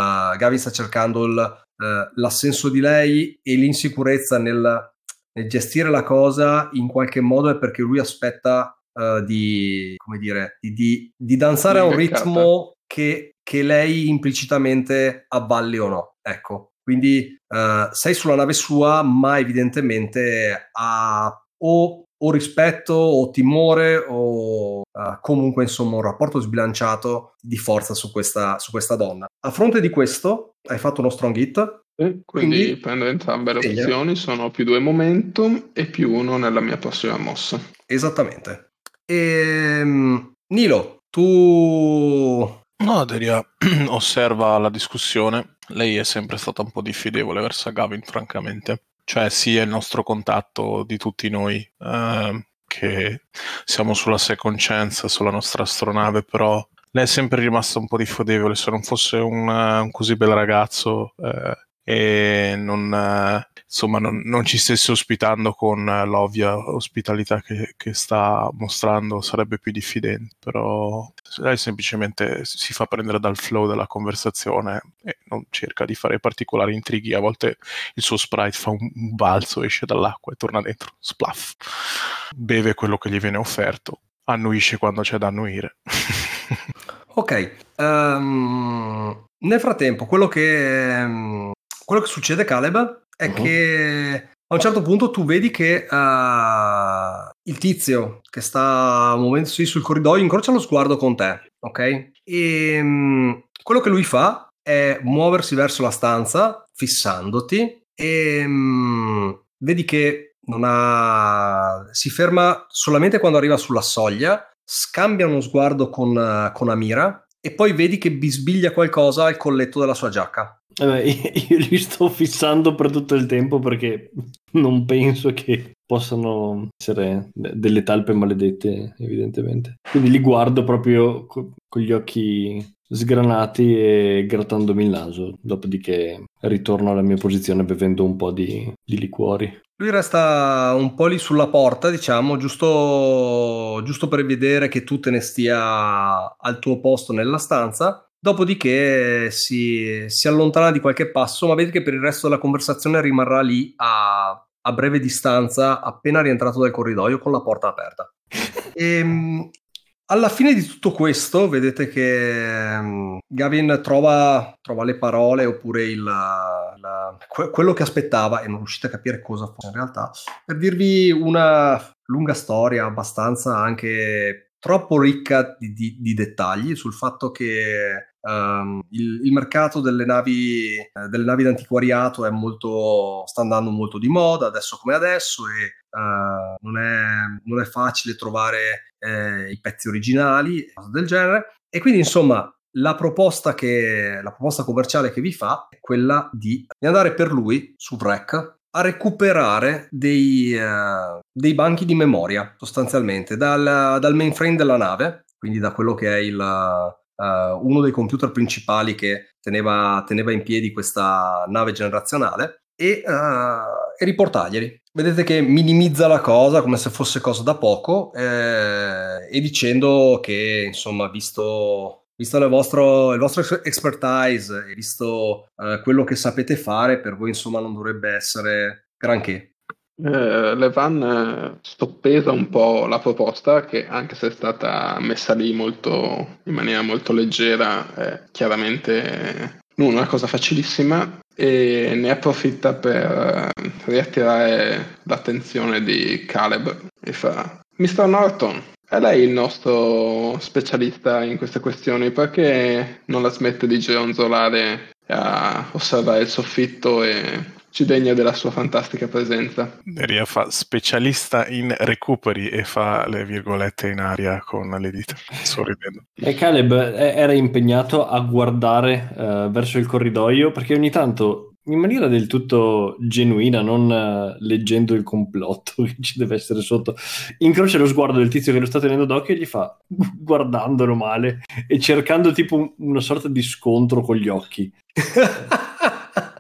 l'assenso di lei e l'insicurezza nel gestire la cosa in qualche modo è perché lui aspetta di danzare a un ritmo che lei implicitamente avvalli o no, ecco. Quindi sei sulla nave sua, ma evidentemente ha o rispetto o timore o comunque insomma un rapporto sbilanciato di forza su questa donna. A fronte di questo hai fatto uno strong hit. Quindi prendo entrambe le opzioni, sono +2 momentum e +1 nella mia prossima mossa. Esattamente. Nilo, tu... No, Deria osserva la discussione. Lei è sempre stata un po' diffidevole verso Gavin, francamente. Cioè, sì, è il nostro contatto di tutti noi, che siamo sulla second chance, sulla nostra astronave, però lei è sempre rimasta un po' diffidevole. Se non fosse un così bel ragazzo e non ci stesse ospitando con l'ovvia ospitalità che sta mostrando, sarebbe più diffidente. Però lei semplicemente si fa prendere dal flow della conversazione e non cerca di fare particolari intrighi. A volte il suo sprite fa un balzo, esce dall'acqua e torna dentro, splaff, beve quello che gli viene offerto, annuisce quando c'è da annuire. Ok, nel frattempo quello che succede, Caleb, è che a un certo punto tu vedi che il tizio che sta muovendosi sul corridoio incrocia lo sguardo con te, ok? E quello che lui fa è muoversi verso la stanza fissandoti e vedi che si ferma solamente quando arriva sulla soglia, scambia uno sguardo con Amira e poi vedi che bisbiglia qualcosa al colletto della sua giacca. Io li sto fissando per tutto il tempo perché non penso che possano essere delle talpe maledette, evidentemente. Quindi li guardo proprio con gli occhi sgranati e grattandomi il naso, dopodiché ritorno alla mia posizione bevendo un po' di liquori. Lui resta un po' lì sulla porta, diciamo, giusto per vedere che tu te ne stia al tuo posto nella stanza. Dopodiché si allontana di qualche passo, ma vedi che per il resto della conversazione rimarrà lì a breve distanza, appena rientrato dal corridoio con la porta aperta. Alla fine di tutto questo vedete che Gavin trova le parole oppure quello che aspettava e non riuscite a capire cosa fosse in realtà, per dirvi una lunga storia abbastanza anche troppo ricca di dettagli sul fatto che il mercato delle navi d'antiquariato sta andando molto di moda adesso come adesso e non è facile trovare i pezzi originali, cose del genere, e quindi insomma la proposta commerciale che vi fa è quella di andare per lui su Vrek a recuperare dei banchi di memoria sostanzialmente dal mainframe della nave, quindi da quello che è uno dei computer principali che teneva in piedi questa nave generazionale e riportarglieli. Vedete che minimizza la cosa come se fosse cosa da poco e dicendo che insomma visto il vostro expertise e visto quello che sapete fare, per voi insomma non dovrebbe essere granché. Levan stoppesa un po' la proposta, che anche se è stata messa lì in maniera molto leggera, è chiaramente non una cosa facilissima, e ne approfitta per riattirare l'attenzione di Caleb e fa: Mr. Norton, è lei il nostro specialista in queste questioni, perché non la smette di gironzolare a osservare il soffitto e ci degna della sua fantastica presenza? Deria fa specialista in recuperi e fa le virgolette in aria con le dita, sorridendo. E Caleb era impegnato a guardare verso il corridoio perché ogni tanto, in maniera del tutto genuina, non leggendo il complotto che ci deve essere sotto, incrocia lo sguardo del tizio che lo sta tenendo d'occhio e gli fa, guardandolo male e cercando tipo una sorta di scontro con gli occhi.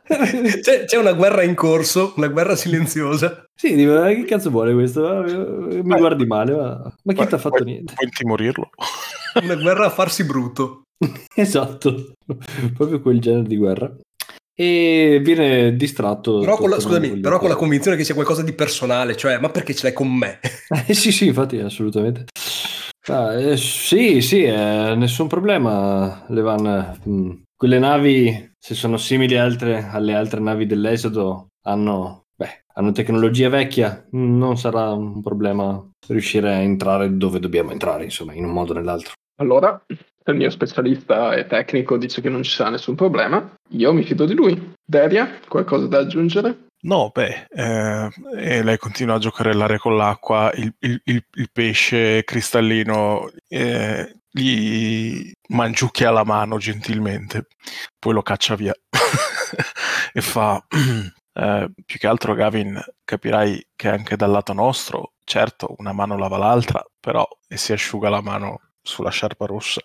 C'è una guerra in corso, una guerra silenziosa. Sì, dico, che cazzo vuole questo? Mi guardi male, ma chi ti ha fatto niente? Puoi intimorirlo. Una guerra a farsi brutto. Esatto, proprio quel genere di guerra. E viene distratto. Però con con la convinzione che sia qualcosa di personale, cioè, ma perché ce l'hai con me? Sì, infatti, assolutamente. Sì, nessun problema, Levan. Quelle navi, se sono simili alle altre navi dell'Esodo, hanno tecnologia vecchia, non sarà un problema riuscire a entrare dove dobbiamo entrare, insomma, in un modo o nell'altro. Allora, se il mio specialista e tecnico dice che non ci sarà nessun problema, io mi fido di lui. Deria, qualcosa da aggiungere? No, e lei continua a giocare l'aria con l'acqua, il pesce cristallino gli mangiucchia la mano gentilmente, poi lo caccia via e fa... più che altro, Gavin, capirai che anche dal lato nostro, certo, una mano lava l'altra, però e si asciuga la mano sulla sciarpa rossa.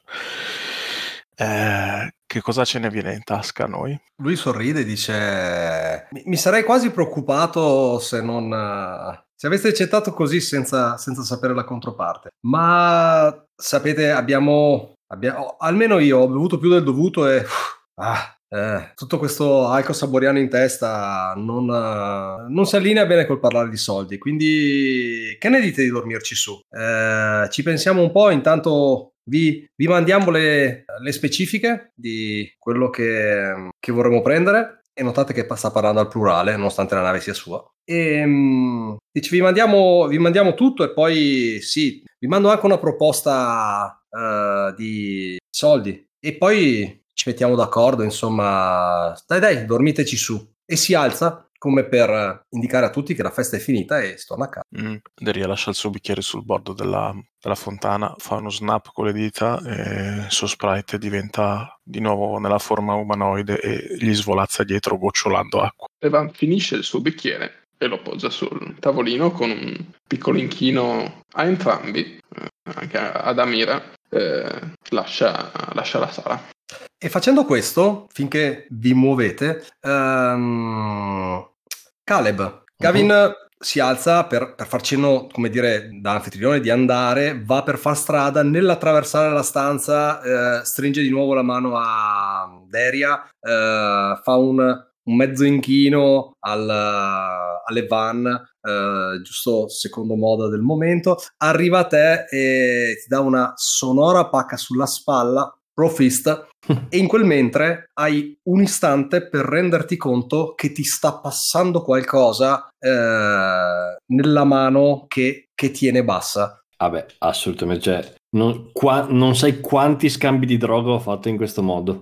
Che cosa ce ne viene in tasca a noi? Lui sorride e dice: mi sarei quasi preoccupato se aveste accettato così senza sapere la controparte. Ma sapete, almeno io ho bevuto più del dovuto e tutto questo alcol saboriano in testa non si allinea bene col parlare di soldi. Quindi che ne dite di dormirci su? Ci pensiamo un po', intanto vi mandiamo le specifiche di quello che vorremmo prendere, e notate che sta parlando al plurale nonostante la nave sia sua. E dice, vi mandiamo tutto, e poi sì, vi mando anche una proposta di soldi, e poi ci mettiamo d'accordo, insomma. Dai, dormiteci su. E si alza come per indicare a tutti che la festa è finita e si torna a casa. Deria lascia il suo bicchiere sul bordo della fontana, fa uno snap con le dita e il suo sprite diventa di nuovo nella forma umanoide e gli svolazza dietro gocciolando acqua. Evan finisce il suo bicchiere e lo poggia sul tavolino con un piccolo inchino a entrambi, anche ad Amira, lascia la sala. E facendo questo, finché vi muovete, Gavin si alza per far cenno, come dire, da anfitrione di andare, va per far strada, nell'attraversare la stanza stringe di nuovo la mano a Deria, fa un mezzo inchino alle Van, giusto secondo moda del momento, arriva a te e ti dà una sonora pacca sulla spalla, pro fist, e in quel mentre hai un istante per renderti conto che ti sta passando qualcosa nella mano che tiene bassa. Vabbè, assolutamente, cioè, non sai quanti scambi di droga ho fatto in questo modo.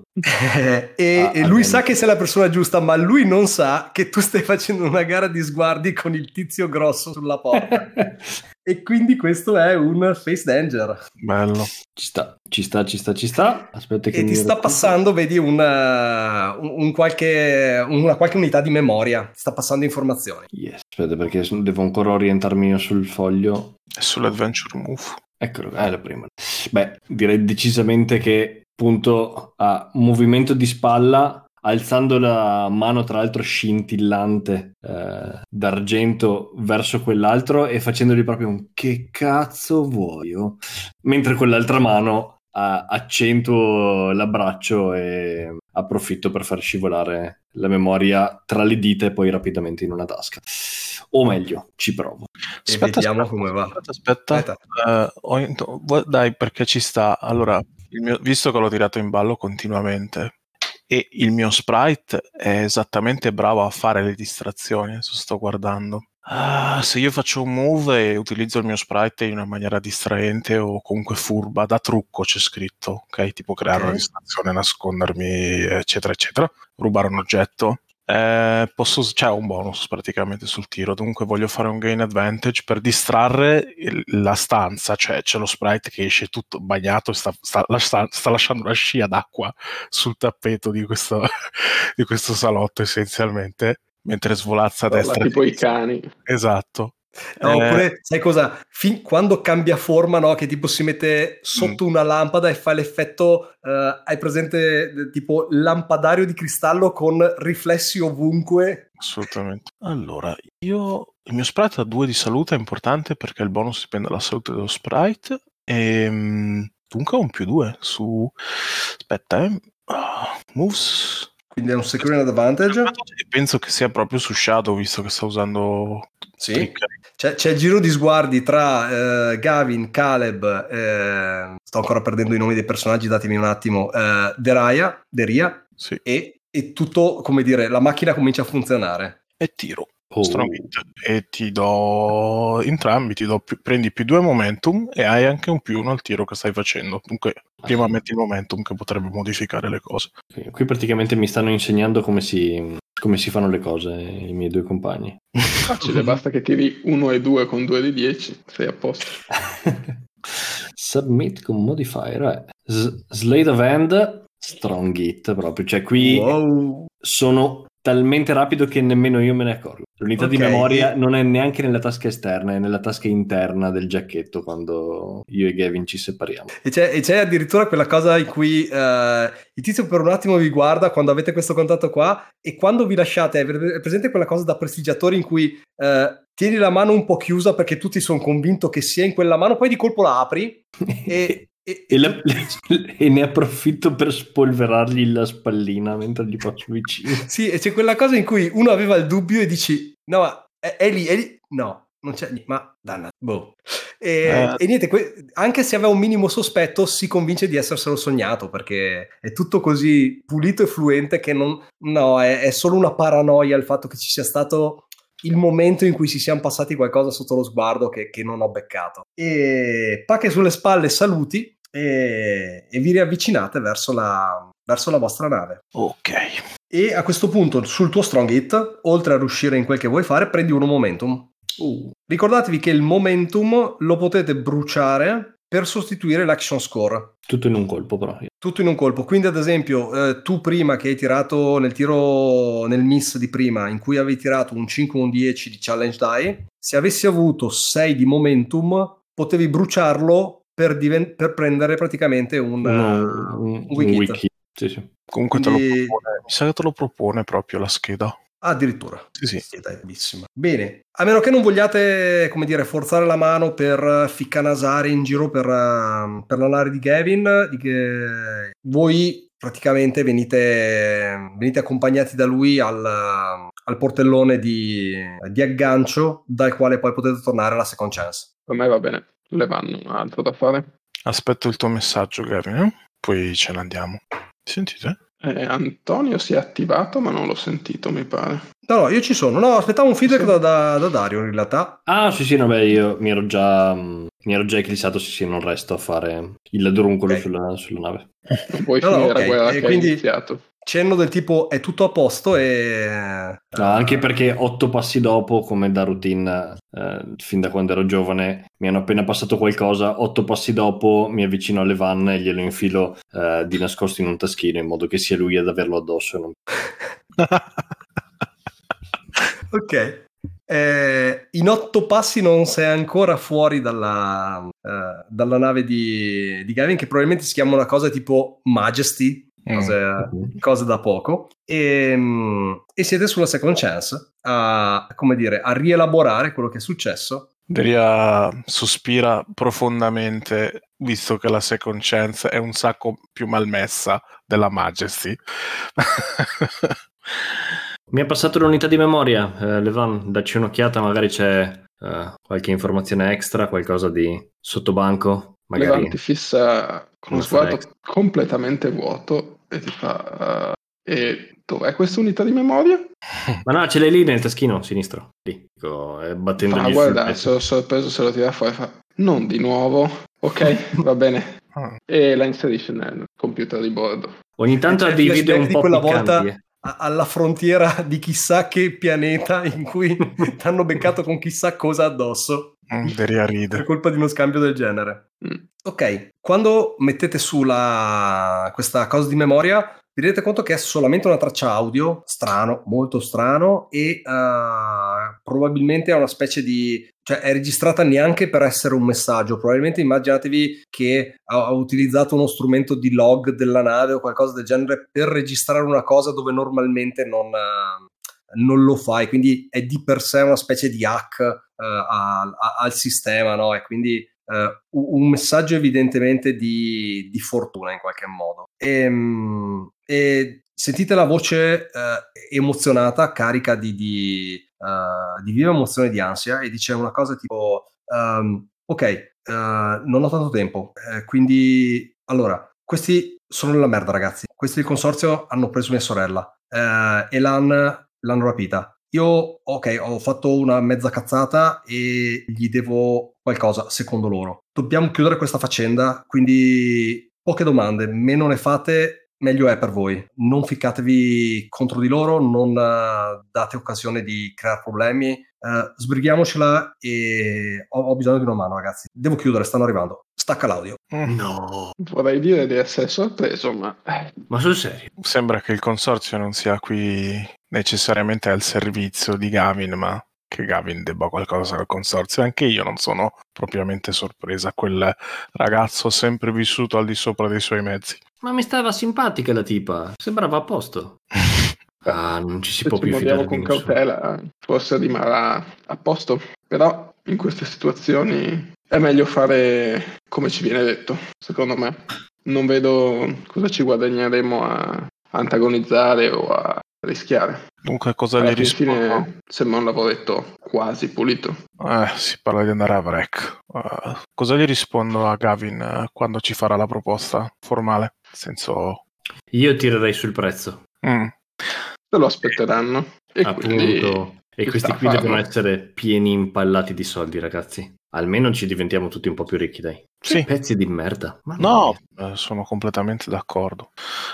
E lui sa che sei la persona giusta, ma lui non sa che tu stai facendo una gara di sguardi con il tizio grosso sulla porta. E quindi questo è un face danger. Bello. Ci sta. Aspetta che e ti sta passando, vedi una qualche unità di memoria. Sta passando informazioni. Yes. Aspetta, perché devo ancora orientarmi io sul foglio. È sull'adventure move. Eccolo, è la prima. Beh, direi decisamente che appunto a movimento di spalla, alzando la mano tra l'altro scintillante d'argento verso quell'altro e facendogli proprio un che cazzo vuoi? Mentre quell'altra mano accentuo l'abbraccio e approfitto per far scivolare la memoria tra le dita e poi rapidamente in una tasca. O meglio, ci provo. Vediamo come va. Aspetta. Dai, perché ci sta. Allora, visto che l'ho tirato in ballo continuamente e il mio sprite è esattamente bravo a fare le distrazioni, adesso sto guardando. Se io faccio un move e utilizzo il mio sprite in una maniera distraente o comunque furba, da trucco c'è scritto, ok? Tipo creare una distrazione, nascondermi, eccetera, eccetera. Rubare un oggetto. C'è un bonus praticamente sul tiro, dunque voglio fare un gain advantage per distrarre la stanza, cioè c'è lo sprite che esce tutto bagnato e sta lasciando una scia d'acqua sul tappeto di questo salotto essenzialmente, mentre svolazza a destra tipo i cani. Esatto. No, oppure, sai cosa? Quando cambia forma, no? Che tipo si mette sotto una lampada e fa l'effetto, hai presente, tipo lampadario di cristallo con riflessi ovunque? Assolutamente. Allora, il mio sprite ha 2 di salute, è importante perché il bonus dipende dalla salute dello sprite. E dunque ho un +2 su... Aspetta, moves... Quindi è un security advantage. E penso che sia proprio su Shadow, visto che sta usando... Sì. C'è il giro di sguardi tra Gavin, Caleb, sto ancora perdendo i nomi dei personaggi, datemi un attimo, Deria, sì. e tutto, come dire, la macchina comincia a funzionare. E tiro. Strong hit. E ti do entrambi, prendi +2 momentum e hai anche un +1 al tiro che stai facendo. Dunque, prima metti il momentum che potrebbe modificare le cose. Qui praticamente mi stanno insegnando come si fanno le cose i miei 2 compagni. Facile, basta che tiri 1 e 2 con 2 di 10, sei a posto. Submit con modifier, Slate of Hand, strong hit proprio, cioè qui sono talmente rapido che nemmeno io me ne accorgo. L'unità di memoria non è neanche nella tasca esterna, è nella tasca interna del giacchetto quando io e Gavin ci separiamo. E c'è addirittura quella cosa in cui il tizio per un attimo vi guarda quando avete questo contatto qua, e quando vi lasciate, è presente quella cosa da prestigiatori in cui tieni la mano un po' chiusa perché tutti sono convinto che sia in quella mano, poi di colpo la apri e ne approfitto per spolverargli la spallina mentre gli faccio vicino. Sì, e c'è quella cosa in cui uno aveva il dubbio e dici no, ma è lì, no, non c'è niente, ma danna, boh. E niente, anche se aveva un minimo sospetto si convince di esserselo sognato, perché è tutto così pulito e fluente che è solo una paranoia il fatto che ci sia stato il momento in cui si siano passati qualcosa sotto lo sguardo che non ho beccato. E pacche sulle spalle, saluti e vi riavvicinate verso la vostra nave. Ok. E a questo punto sul tuo strong hit, oltre a riuscire in quel che vuoi fare, prendi uno momentum. Ricordatevi che il momentum lo potete bruciare per sostituire l'action score. Tutto in un colpo, però. Tutto in un colpo. Quindi, ad esempio, tu prima che hai tirato nel tiro, nel miss di prima, in cui avevi tirato un 5 o un 10 di challenge die, se avessi avuto 6 di momentum, potevi bruciarlo per prendere praticamente un weak hit. Sì. Comunque mi sa che te lo propone proprio la scheda. Addirittura. Sì. Scheda bellissima. Bene, a meno che non vogliate, come dire, forzare la mano per ficcanasare in giro per la nave di Gavin, voi praticamente venite accompagnati da lui al portellone di aggancio, dal quale poi potete tornare alla second chance. Per me va bene, le vanno, altro da fare. Aspetto il tuo messaggio, Gavin, poi ce ne andiamo. Sentite? Antonio si è attivato, ma non l'ho sentito, mi pare. No, io ci sono. No, aspettavo un feedback da Dario, in realtà. Ah, sì, no, beh, io mi ero già eclissato, non resto a fare il ladruncolo sulla nave. Non puoi finire la guerra che hai iniziato. Cenno del tipo è tutto a posto e... No, anche perché 8 passi dopo, come da routine, fin da quando ero giovane, mi hanno appena passato qualcosa, 8 passi dopo mi avvicino alle van e glielo infilo di nascosto in un taschino, in modo che sia lui ad averlo addosso. Non... Ok. In 8 passi non sei ancora fuori dalla nave di Gavin, che probabilmente si chiama una cosa tipo Majesty, cose da poco, e siete sulla second chance a rielaborare quello che è successo. Deria sospira profondamente, visto che la second chance è un sacco più malmessa della Majesty. Mi è passato l'unità di memoria, Levan, dacci un'occhiata, magari c'è qualche informazione extra, qualcosa di sottobanco. Magari Levan ti fissa con uno sguardo completamente vuoto e ti fa e dov'è questa unità di memoria? Ma no, ce l'hai lì nel taschino sinistro, lì, battendogli guarda, sono sorpreso se lo tira fuori, fa non di nuovo, ok, va bene, e la inserisce nel computer di bordo. Ogni tanto ha dei video un po' quella piccanti, volta alla frontiera di chissà che pianeta in cui ti hanno beccato con chissà cosa addosso. Deria ride. Per colpa di uno scambio del genere. Ok, quando mettete su questa cosa di memoria, vi rendete conto che è solamente una traccia audio, strano, molto strano, e probabilmente è una specie di cioè è registrata neanche per essere un messaggio. Probabilmente immaginatevi che ha utilizzato uno strumento di log della nave o qualcosa del genere per registrare una cosa dove normalmente non lo fai, quindi è di per sé una specie di hack al sistema, no? E quindi un messaggio evidentemente di fortuna in qualche modo. E sentite la voce emozionata, carica di viva emozione e di ansia, e dice una cosa tipo ok, non ho tanto tempo, quindi allora, questi sono nella merda, ragazzi. Questi del consorzio hanno preso mia sorella e l'hanno rapita. Io, ok, ho fatto una mezza cazzata e gli devo qualcosa, secondo loro. Dobbiamo chiudere questa faccenda, quindi poche domande, meno ne fate, meglio è per voi. Non ficcatevi contro di loro, non date occasione di creare problemi. Sbrighiamocela e ho bisogno di una mano, ragazzi. Devo chiudere, stanno arrivando. Stacca l'audio. No, Vorrei dire di essere sorpreso, ma ma sul serio? Sembra che il consorzio non sia qui necessariamente al servizio di Gavin, ma che Gavin debba qualcosa al consorzio. Anche io non sono propriamente sorpresa. Quel ragazzo ha sempre vissuto al di sopra dei suoi mezzi. Ma mi stava simpatica la tipa, sembrava a posto. Ah, non ci si se può ci più muoviamo fidare di con nessuno. cautela forse rimarrà a posto, però in queste situazioni è meglio fare come ci viene detto, secondo me. Non vedo cosa ci guadagneremo a antagonizzare o a rischiare. Dunque, cosa Alla gli fin rispondo? fine sembra un lavoretto quasi pulito. Si parla di andare a Vrek. Cosa gli rispondo a Gavin quando ci farà la proposta formale? Nel senso... Io tirerei sul prezzo, Se lo aspetteranno e quindi appunto. E ci questi sta a qui devono farlo. essere pieni impallati di soldi, ragazzi. Almeno ci diventiamo tutti un po' più ricchi, dai. Che Sì. pezzi di merda. Mamma No, mia. sono completamente d'accordo.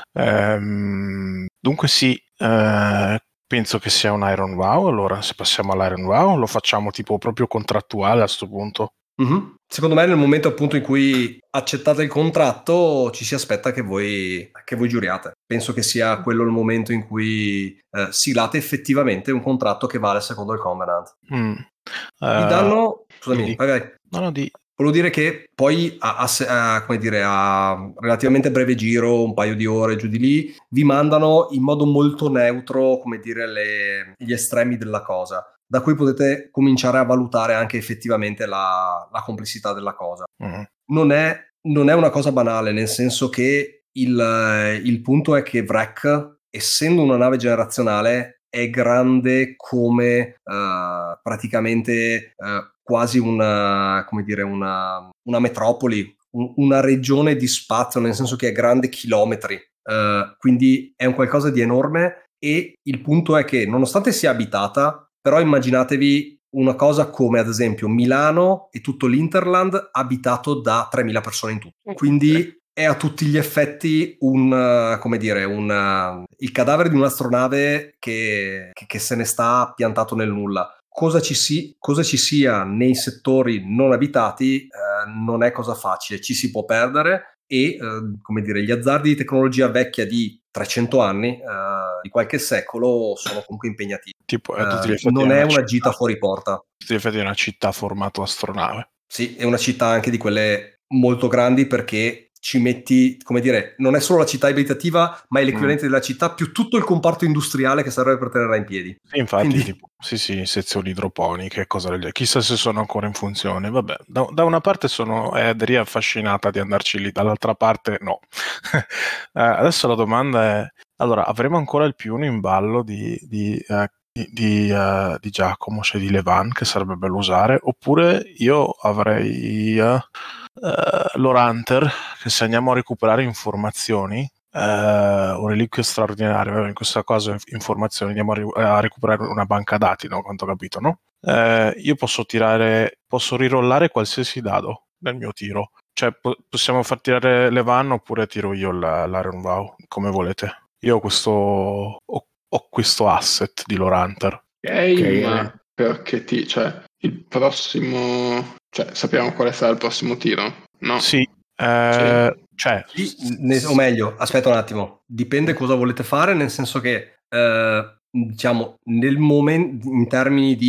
Dunque sì, penso che sia un Iron Wow. Allora, se passiamo all'Iron Wow, lo facciamo tipo proprio contrattuale a sto punto. Mm-hmm. Secondo me nel momento appunto in cui accettate il contratto ci si aspetta che voi giuriate. Penso che sia quello il momento in cui silate effettivamente un contratto che vale secondo il Covenant. Vi danno... Scusami, vai. No, Volevo dire che poi come dire, a relativamente breve giro, un paio di ore giù di lì, vi mandano in modo molto neutro, come dire, gli estremi della cosa, da cui potete cominciare a valutare anche effettivamente la complessità della cosa. Non è una cosa banale, nel senso che il punto è che Vrek, essendo una nave generazionale, è grande come praticamente quasi una metropoli, una regione di spazio, nel senso che è grande chilometri, quindi è un qualcosa di enorme. E il punto è che nonostante sia abitata, però immaginatevi una cosa come ad esempio Milano e tutto l'Interland abitato da 3.000 persone in tutto, quindi è a tutti gli effetti il cadavere di un'astronave che se ne sta piantato nel nulla. Cosa ci sia nei settori non abitati non è cosa facile, ci si può perdere e gli azzardi di tecnologia vecchia di 300 anni, di qualche secolo, sono comunque impegnativi. Tipo, a tutti gli effetti non è una gita fuori porta. A tutti gli effetti è una città formato astronave. Sì, è una città anche di quelle molto grandi, perché ci metti, non è solo la città abitativa, ma è l'equivalente della città più tutto il comparto industriale che serve per tenerla in piedi. Sì, infatti, sezioni idroponiche, chissà se sono ancora in funzione. Vabbè, da una parte sono Edri affascinata di andarci lì, dall'altra parte no. Adesso la domanda è, allora, avremo ancora il +1 in ballo di Giacomo, cioè di Levan, che sarebbe bello usare, oppure io avrei l'Oranter, che se andiamo a recuperare informazioni, un reliquio straordinario, in questa cosa informazioni, andiamo a recuperare una banca dati, no? Quanto ho capito, no? Io posso rirollare qualsiasi dado nel mio tiro, cioè possiamo far tirare Levan oppure tiro io l'Iron Vow, come volete. Io ho questo asset di Loranter. Ma perché il prossimo, sappiamo quale sarà il prossimo tiro, no? Sì, o meglio, aspetta un attimo, dipende cosa volete fare, nel senso che diciamo nel momento, in termini di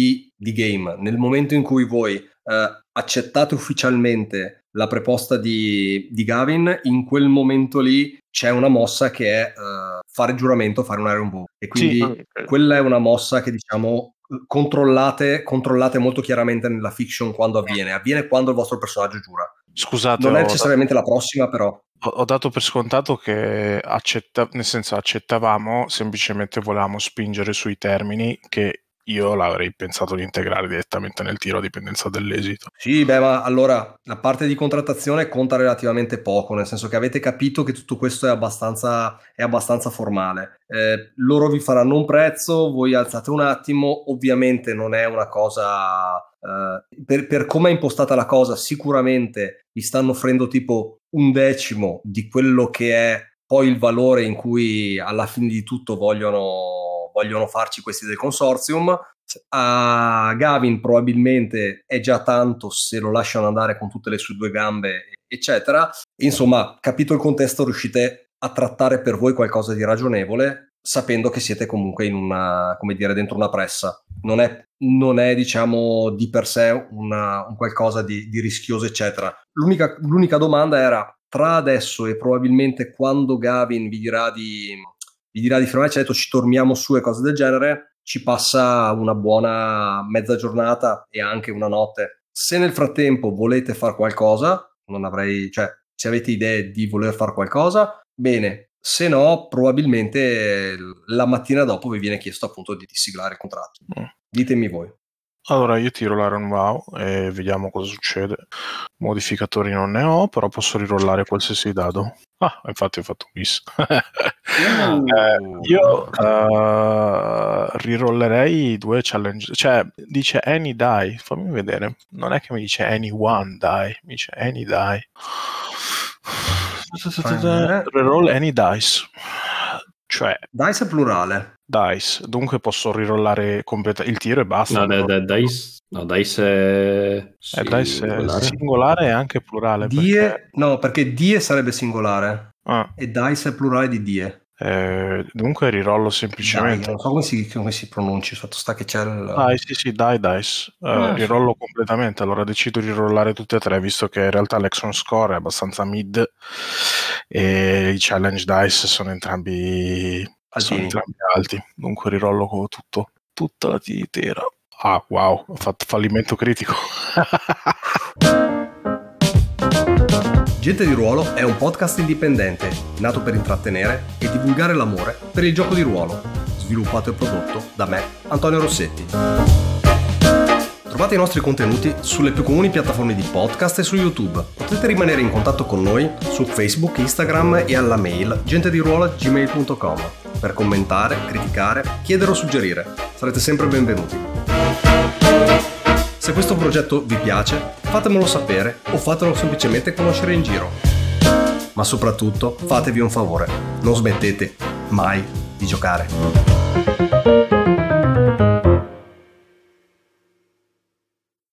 di game. Nel momento in cui voi accettate ufficialmente la proposta di Gavin, in quel momento lì c'è una mossa che è fare giuramento, fare un Iron Bow, e quindi quella è una mossa che diciamo controllate molto chiaramente nella fiction quando avviene quando il vostro personaggio giura. Scusate, non è necessariamente la prossima, però ho dato per scontato che nel senso accettavamo, semplicemente volevamo spingere sui termini, che io l'avrei pensato di integrare direttamente nel tiro a dipendenza dell'esito. Sì, beh, ma allora la parte di contrattazione conta relativamente poco, nel senso che avete capito che tutto questo è abbastanza formale. Loro vi faranno un prezzo, voi alzate un attimo, ovviamente non è una cosa... per come è impostata la cosa, sicuramente vi stanno offrendo tipo 1/10 di quello che è poi il valore in cui alla fine di tutto vogliono farci questi del consortium. A Gavin probabilmente è già tanto se lo lasciano andare con tutte le sue 2 gambe, eccetera. Insomma, capito il contesto, riuscite a trattare per voi qualcosa di ragionevole, sapendo che siete comunque in una, come dire, dentro una pressa. Non è diciamo di per sé un qualcosa di rischioso, eccetera. L'unica domanda era, tra adesso e probabilmente quando Gavin vi dirà di firmare, ci ha detto ci torniamo su e cose del genere, ci passa una buona mezza giornata e anche una notte. Se nel frattempo volete fare qualcosa, se avete idee di voler fare qualcosa, bene. Se no, probabilmente la mattina dopo vi viene chiesto appunto di siglare il contratto. Ditemi voi. Allora io tiro l'Iron Wow e vediamo cosa succede. Modificatori non ne ho, però posso rirollare qualsiasi dado. Infatti ho fatto un miss. Io rirollerei 2 challenge. Cioè, dice any die. Fammi vedere. Non è che mi dice any one die, mi dice any die. Reroll any dice. Cioè, dice è plurale. Dice, dunque posso rirollare il tiro e basta. Dice è singolare e anche plurale. Perché die sarebbe singolare e dice è plurale di die. Dunque rirollo semplicemente. Non so come si pronunci, sotto sta che c'è dice. Rirollo completamente. Allora decido di rirollare tutte e 3, visto che in realtà l'action score è abbastanza mid e i challenge dice sono entrambi alti. Dunque rirollo tutta la tira. Wow, ho fatto fallimento critico. Gente di Ruolo è un podcast indipendente, nato per intrattenere e divulgare l'amore per il gioco di ruolo, sviluppato e prodotto da me, Antonio Rossetti. Trovate i nostri contenuti sulle più comuni piattaforme di podcast e su YouTube. Potete rimanere in contatto con noi su Facebook, Instagram e alla mail gentediruolo@gmail.com per commentare, criticare, chiedere o suggerire. Sarete sempre benvenuti. Se questo progetto vi piace, fatemelo sapere o fatelo semplicemente conoscere in giro. Ma soprattutto fatevi un favore, non smettete mai di giocare.